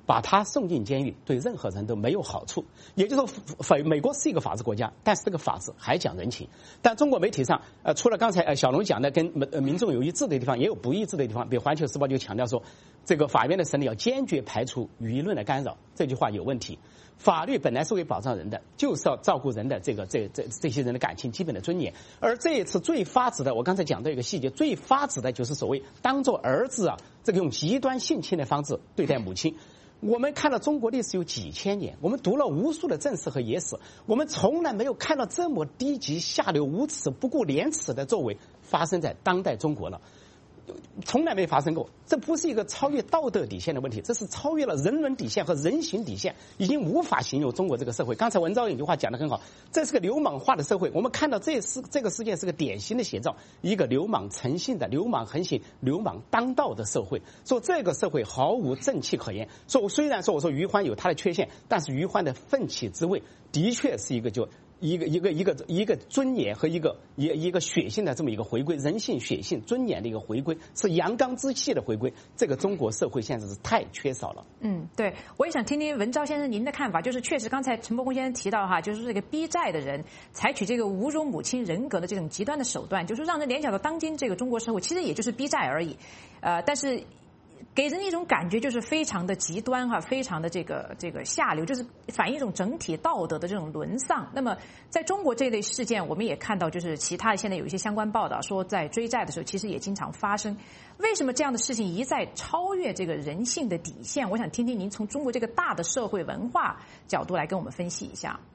把他送进监狱对任何人都没有好处。也就是说，美国是一个法治国家，但是这个法治还讲人情。但中国媒体上，除了刚才小龙讲的跟民众有一致的地方，也有不一致的地方。比如《环球时报》就强调说，这个法院的审理要坚决排除舆论的干扰，这句话有问题。法律本来是为保障人的，就是要照顾人的这些人的感情、基本的尊严。而这一次最发指的，我刚才讲到一个细节，最发指的就是所谓当做儿子啊，这个用极端性侵的方式对待母亲。我们看了中国历史有几千年，我们读了无数的正史和野史，我们从来没有看到这么低级、下流、无耻、不顾廉耻的作为发生在当代中国了。从来没发生过，这不是一个超越道德底线的问题，这是超越了人伦底线和人形底线，已经无法形容中国这个社会。刚才文昭有句话讲得很好，这是个流氓化的社会。我们看到这个事件是个典型的写照，一个流氓成性的、流氓横行、流氓当道的社会。说这个社会毫无正气可言。说虽然说我说于欢有他的缺陷，但是于欢的奋起之位的确是一个一个尊严和一个血性的这么一个回归，人性、血性、尊严的一个回归，是阳刚之气的回归。这个中国社会现在是太缺少了。 对，我也想听听文昭先生您的看法，就是确实刚才陈伯公先生提到哈，就是这个逼债的人采取这个侮辱母亲人格的这种极端的手段，就是让人联想到当今这个中国社会，其实也就是逼债而已，但是给人一种感觉就是非常的极端哈，非常的这个下流，就是反映一种整体道德的这种沦丧。那么在中国这类事件，我们也看到，就是其他的现在有一些相关报道说，在追债的时候其实也经常发生。为什么这样的事情一再超越这个人性的底线？我想听听您从中国这个大的社会文化角度来跟我们分析一下。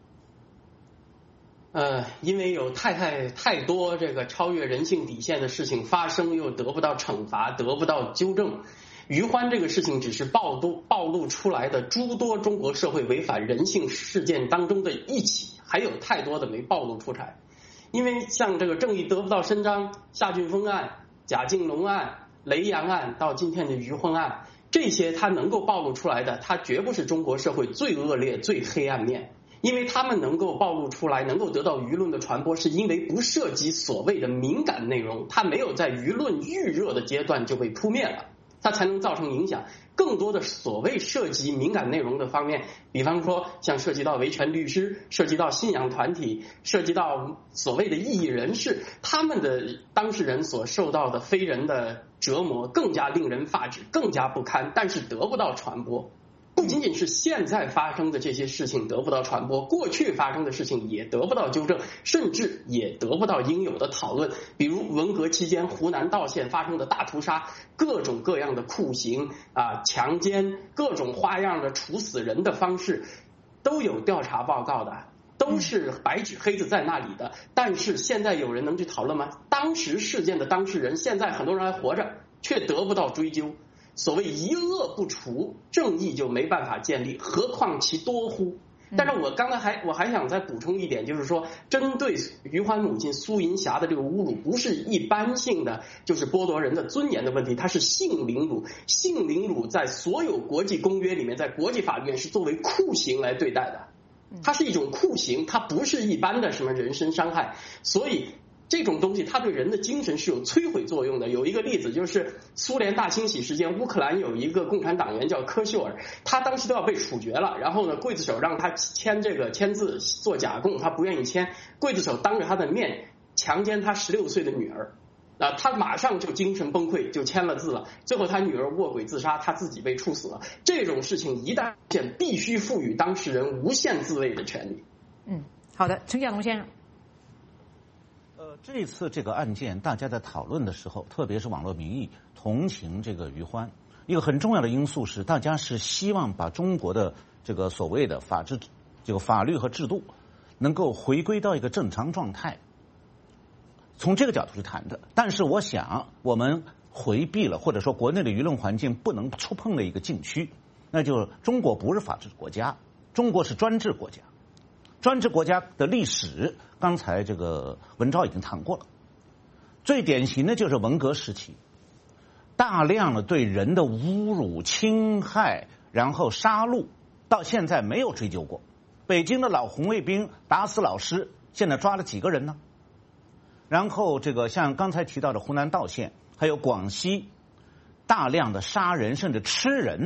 因为有太多这个超越人性底线的事情发生，又得不到惩罚，得不到纠正。于欢这个事情只是暴露出来的诸多中国社会违反人性事件当中的一起，还有太多的没暴露出来。因为像这个正义得不到伸张、夏俊峰案、贾敬龙案、雷洋案到今天的于欢案，这些他能够暴露出来的，他绝不是中国社会最恶劣、最黑暗面。因为他们能够暴露出来，能够得到舆论的传播，是因为不涉及所谓的敏感内容，它没有在舆论预热的阶段就被扑灭了，它才能造成影响。更多的所谓涉及敏感内容的方面，比方说像涉及到维权律师，涉及到信仰团体，涉及到所谓的异议人士，他们的当事人所受到的非人的折磨更加令人发指，更加不堪，但是得不到传播。不仅仅是现在发生的这些事情得不到传播，过去发生的事情也得不到纠正，甚至也得不到应有的讨论。比如文革期间湖南道县发生的大屠杀，各种各样的酷刑强奸，各种花样的处死人的方式，都有调查报告的，都是白纸黑字在那里的。但是现在有人能去讨论吗？当时事件的当事人现在很多人还活着，却得不到追究。所谓一恶不除，正义就没办法建立，何况其多乎？但是我刚才我还想再补充一点，就是说，针对于欢母亲苏银霞的这个侮辱，不是一般性的就是剥夺人的尊严的问题，它是性凌辱。性凌辱在所有国际公约里面，在国际法里面是作为酷刑来对待的，它是一种酷刑，它不是一般的什么人身伤害，所以这种东西它对人的精神是有摧毁作用的。有一个例子就是苏联大清洗时间，乌克兰有一个共产党员叫科秀尔，他当时都要被处决了，然后呢刽子手让他签字做假供，他不愿意签，刽子手当着他的面强奸他16岁的女儿，他马上就精神崩溃，就签了字了，最后他女儿卧轨自杀，他自己被处死了。这种事情一旦出现，必须赋予当事人无限自卫的权利。 好的，陈小龙先生。 这一次这个案件，大家在讨论的时候，特别是网络民意同情这个于欢，一个很重要的因素是，大家是希望把中国的这个所谓的法治、这个法律和制度，能够回归到一个正常状态。从这个角度去谈的。但是我想，我们回避了，或者说国内的舆论环境不能触碰的一个禁区，那就是中国不是法治国家，中国是专制国家。专制国家的历史，刚才这个文昭已经谈过了。最典型的就是文革时期，大量的对人的侮辱、侵害，然后杀戮，到现在没有追究过。北京的老红卫兵打死老师，现在抓了几个人呢？然后这个像刚才提到的湖南道县，还有广西大量的杀人甚至吃人，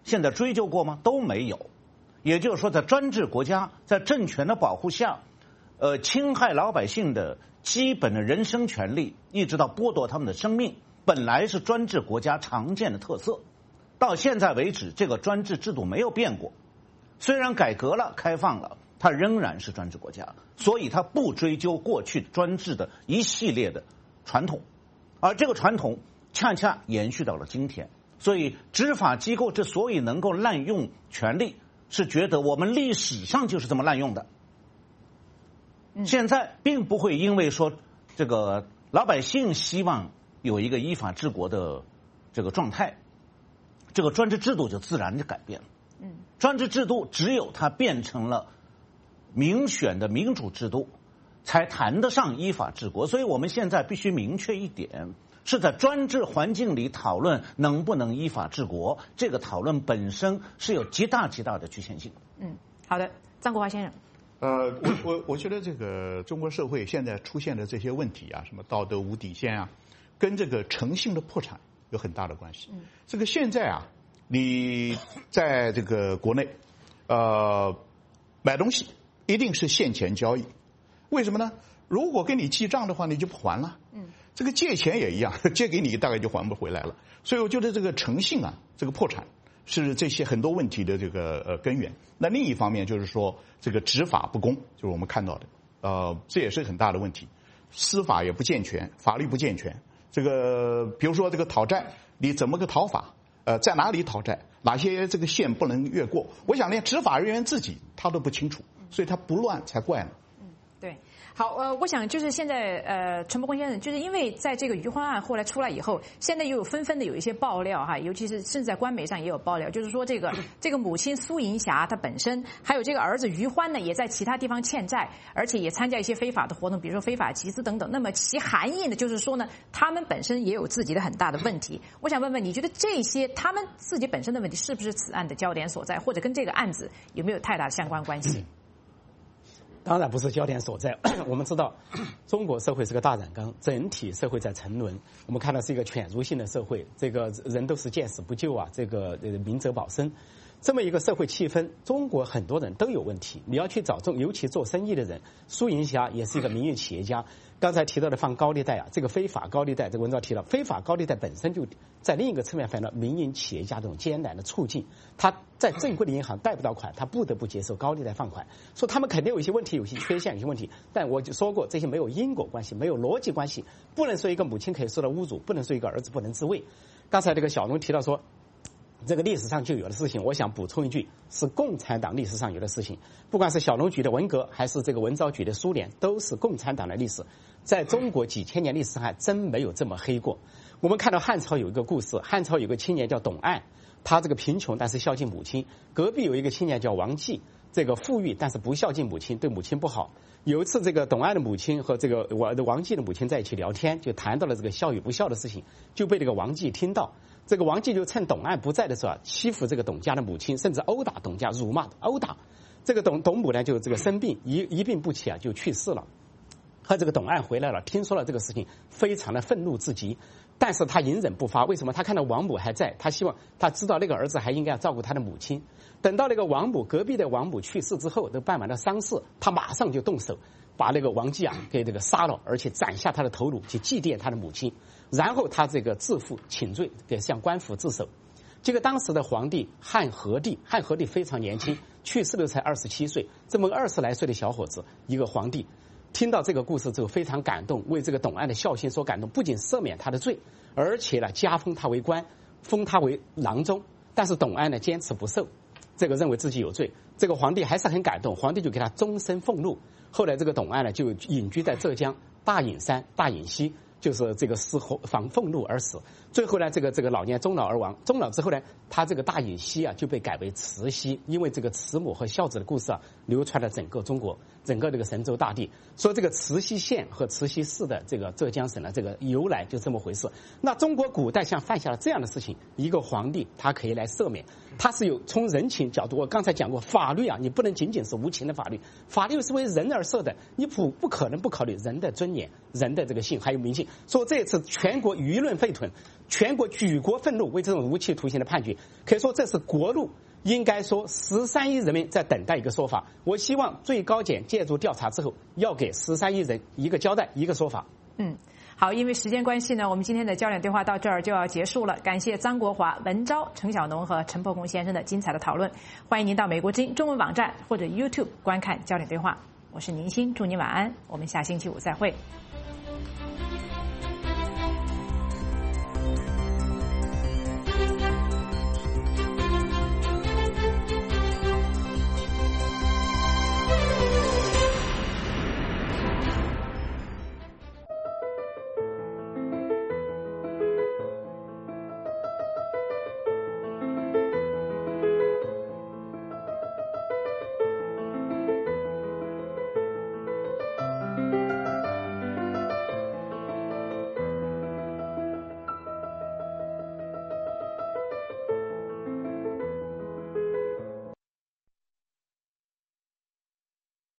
现在追究过吗？都没有。也就是说，在专制国家，在政权的保护下，侵害老百姓的基本的人身权利，一直到剥夺他们的生命，本来是专制国家常见的特色。到现在为止，这个专制制度没有变过。虽然改革了、开放了，它仍然是专制国家，所以它不追究过去专制的一系列的传统，而这个传统恰恰延续到了今天。所以执法机构之所以能够滥用权力，是觉得我们历史上就是这么滥用的。现在并不会因为说这个老百姓希望有一个依法治国的这个状态，这个专制制度就自然的改变了。专制制度只有它变成了民选的民主制度，才谈得上依法治国。所以我们现在必须明确一点，是在专制环境里讨论能不能依法治国，这个讨论本身是有极大的局限性。 好的，张国华先生。 我觉得这个中国社会现在出现的这些问题啊，什么道德无底线啊，跟这个诚信的破产有很大的关系。这个现在啊，你在这个国内，买东西一定是现钱交易，为什么呢？如果跟你记账的话，你就不还了。这个借钱也一样，借给你大概就还不回来了。所以我觉得这个诚信啊，这个破产是这些很多问题的这个根源。那另一方面就是说，这个执法不公，就是我们看到的，这也是很大的问题。司法也不健全，法律不健全。这个比如说这个讨债，你怎么个讨法？在哪里讨债？哪些这个线不能越过？我想连执法人员自己他都不清楚，所以他不乱才怪呢。 对。好，我想就是现在陈伯公先生，就是因为在这个余欢案后来出来以后，现在又有纷纷的有一些爆料哈，尤其是甚至在官媒上也有爆料，就是说这个母亲苏银霞她本身，还有这个儿子余欢呢，也在其他地方欠债，而且也参加一些非法的活动，比如说非法集资等等。那么其含义呢，就是说呢，他们本身也有自己的很大的问题。我想问问，你觉得这些他们自己本身的问题，是不是此案的焦点所在，或者跟这个案子有没有太大的相关关系？ 当然不是焦点所在。我们知道，中国社会是个大染缸，整体社会在沉沦。我们看到是一个犬儒性的社会，这个人都是见死不救啊，这个明哲保身，这么一个社会气氛，中国很多人都有问题。你要去找尤其做生意的人，苏银霞也是一个民营企业家。刚才提到的放高利贷啊，这个非法高利贷，这个文章提到，非法高利贷本身就在另一个侧面反映了民营企业家这种艰难的处境。他在正规的银行贷不到款，他不得不接受高利贷放款，说他们肯定有一些问题，有些缺陷，有些问题。但我就说过，这些没有因果关系，没有逻辑关系，不能说一个母亲可以受到侮辱，不能说一个儿子不能自卫。刚才这个小龙提到说，这个历史上就有的事情，我想补充一句，是共产党历史上有的事情。不管是小龙举的文革，还是这个文昭举的苏联，都是共产党的历史。在中国几千年历史上还真没有这么黑过。我们看到汉朝有一个故事，汉朝有个青年叫董岸，他这个贫穷但是孝敬母亲。隔壁有一个青年叫王继，这个富裕但是不孝敬母亲，对母亲不好。有一次这个董岸的母亲和这个王继的母亲在一起聊天，就谈到了这个孝与不孝的事情，就被这个王继听到。这个王继就趁董岸不在的时候欺负这个董家的母亲，甚至殴打董家，辱骂殴打。这个董母呢就这个生病，一病不起啊，就去世了。和这个董岸回来了，听说了这个事情，非常的愤怒至极，但是他隐忍不发。为什么？他看到王母还在，他希望他知道那个儿子还应该要照顾他的母亲。等到那个王母隔壁的王母去世之后，都办完了丧事，他马上就动手把那个王继啊给这个杀了，而且斩下他的头颅去祭奠他的母亲。然后他这个自负请罪，给向官府自首。这个当时的皇帝汉和帝非常年轻，去世的才27岁，这么20来岁的小伙子，一个皇帝。听到这个故事之后非常感动，为这个董岸的孝心所感动，不仅赦免他的罪，而且呢加封他为官，封他为郎中。但是董岸呢坚持不受，这个认为自己有罪，这个皇帝还是很感动，皇帝就给他终身俸禄。后来这个董岸呢就隐居在浙江大隐山、大隐溪，就是这个失防俸禄而死。最后呢这个老年终老而亡，终老之后呢，他这个大隐溪啊就被改为慈溪，因为这个慈母和孝子的故事啊流传了整个中国，整个这个神州大地。说这个慈溪县和慈溪市的这个浙江省的这个由来就这么回事。那中国古代像犯下了这样的事情，一个皇帝他可以来赦免，他是有从人情角度，我刚才讲过，法律啊你不能仅仅是无情的法律，法律是为人而设的，你不可能不考虑人的尊严、人的这个性还有民性。说这次全国舆论沸腾， 全国举国愤怒为这种无期徒刑的判决，可以说这是国路。应该说13亿人民在等待一个说法。我希望最高检介入调查之后，要给13亿人一个交代，一个说法。 好，因为时间关系呢，我们今天的焦点对话到这儿就要结束了。感谢张国华、文昭、陈晓农和陈伯公先生的精彩的讨论。欢迎您到美国之音中文网站或者 YouTube 观看焦点对话。我是宁鑫，祝您晚安，我们下星期五再会。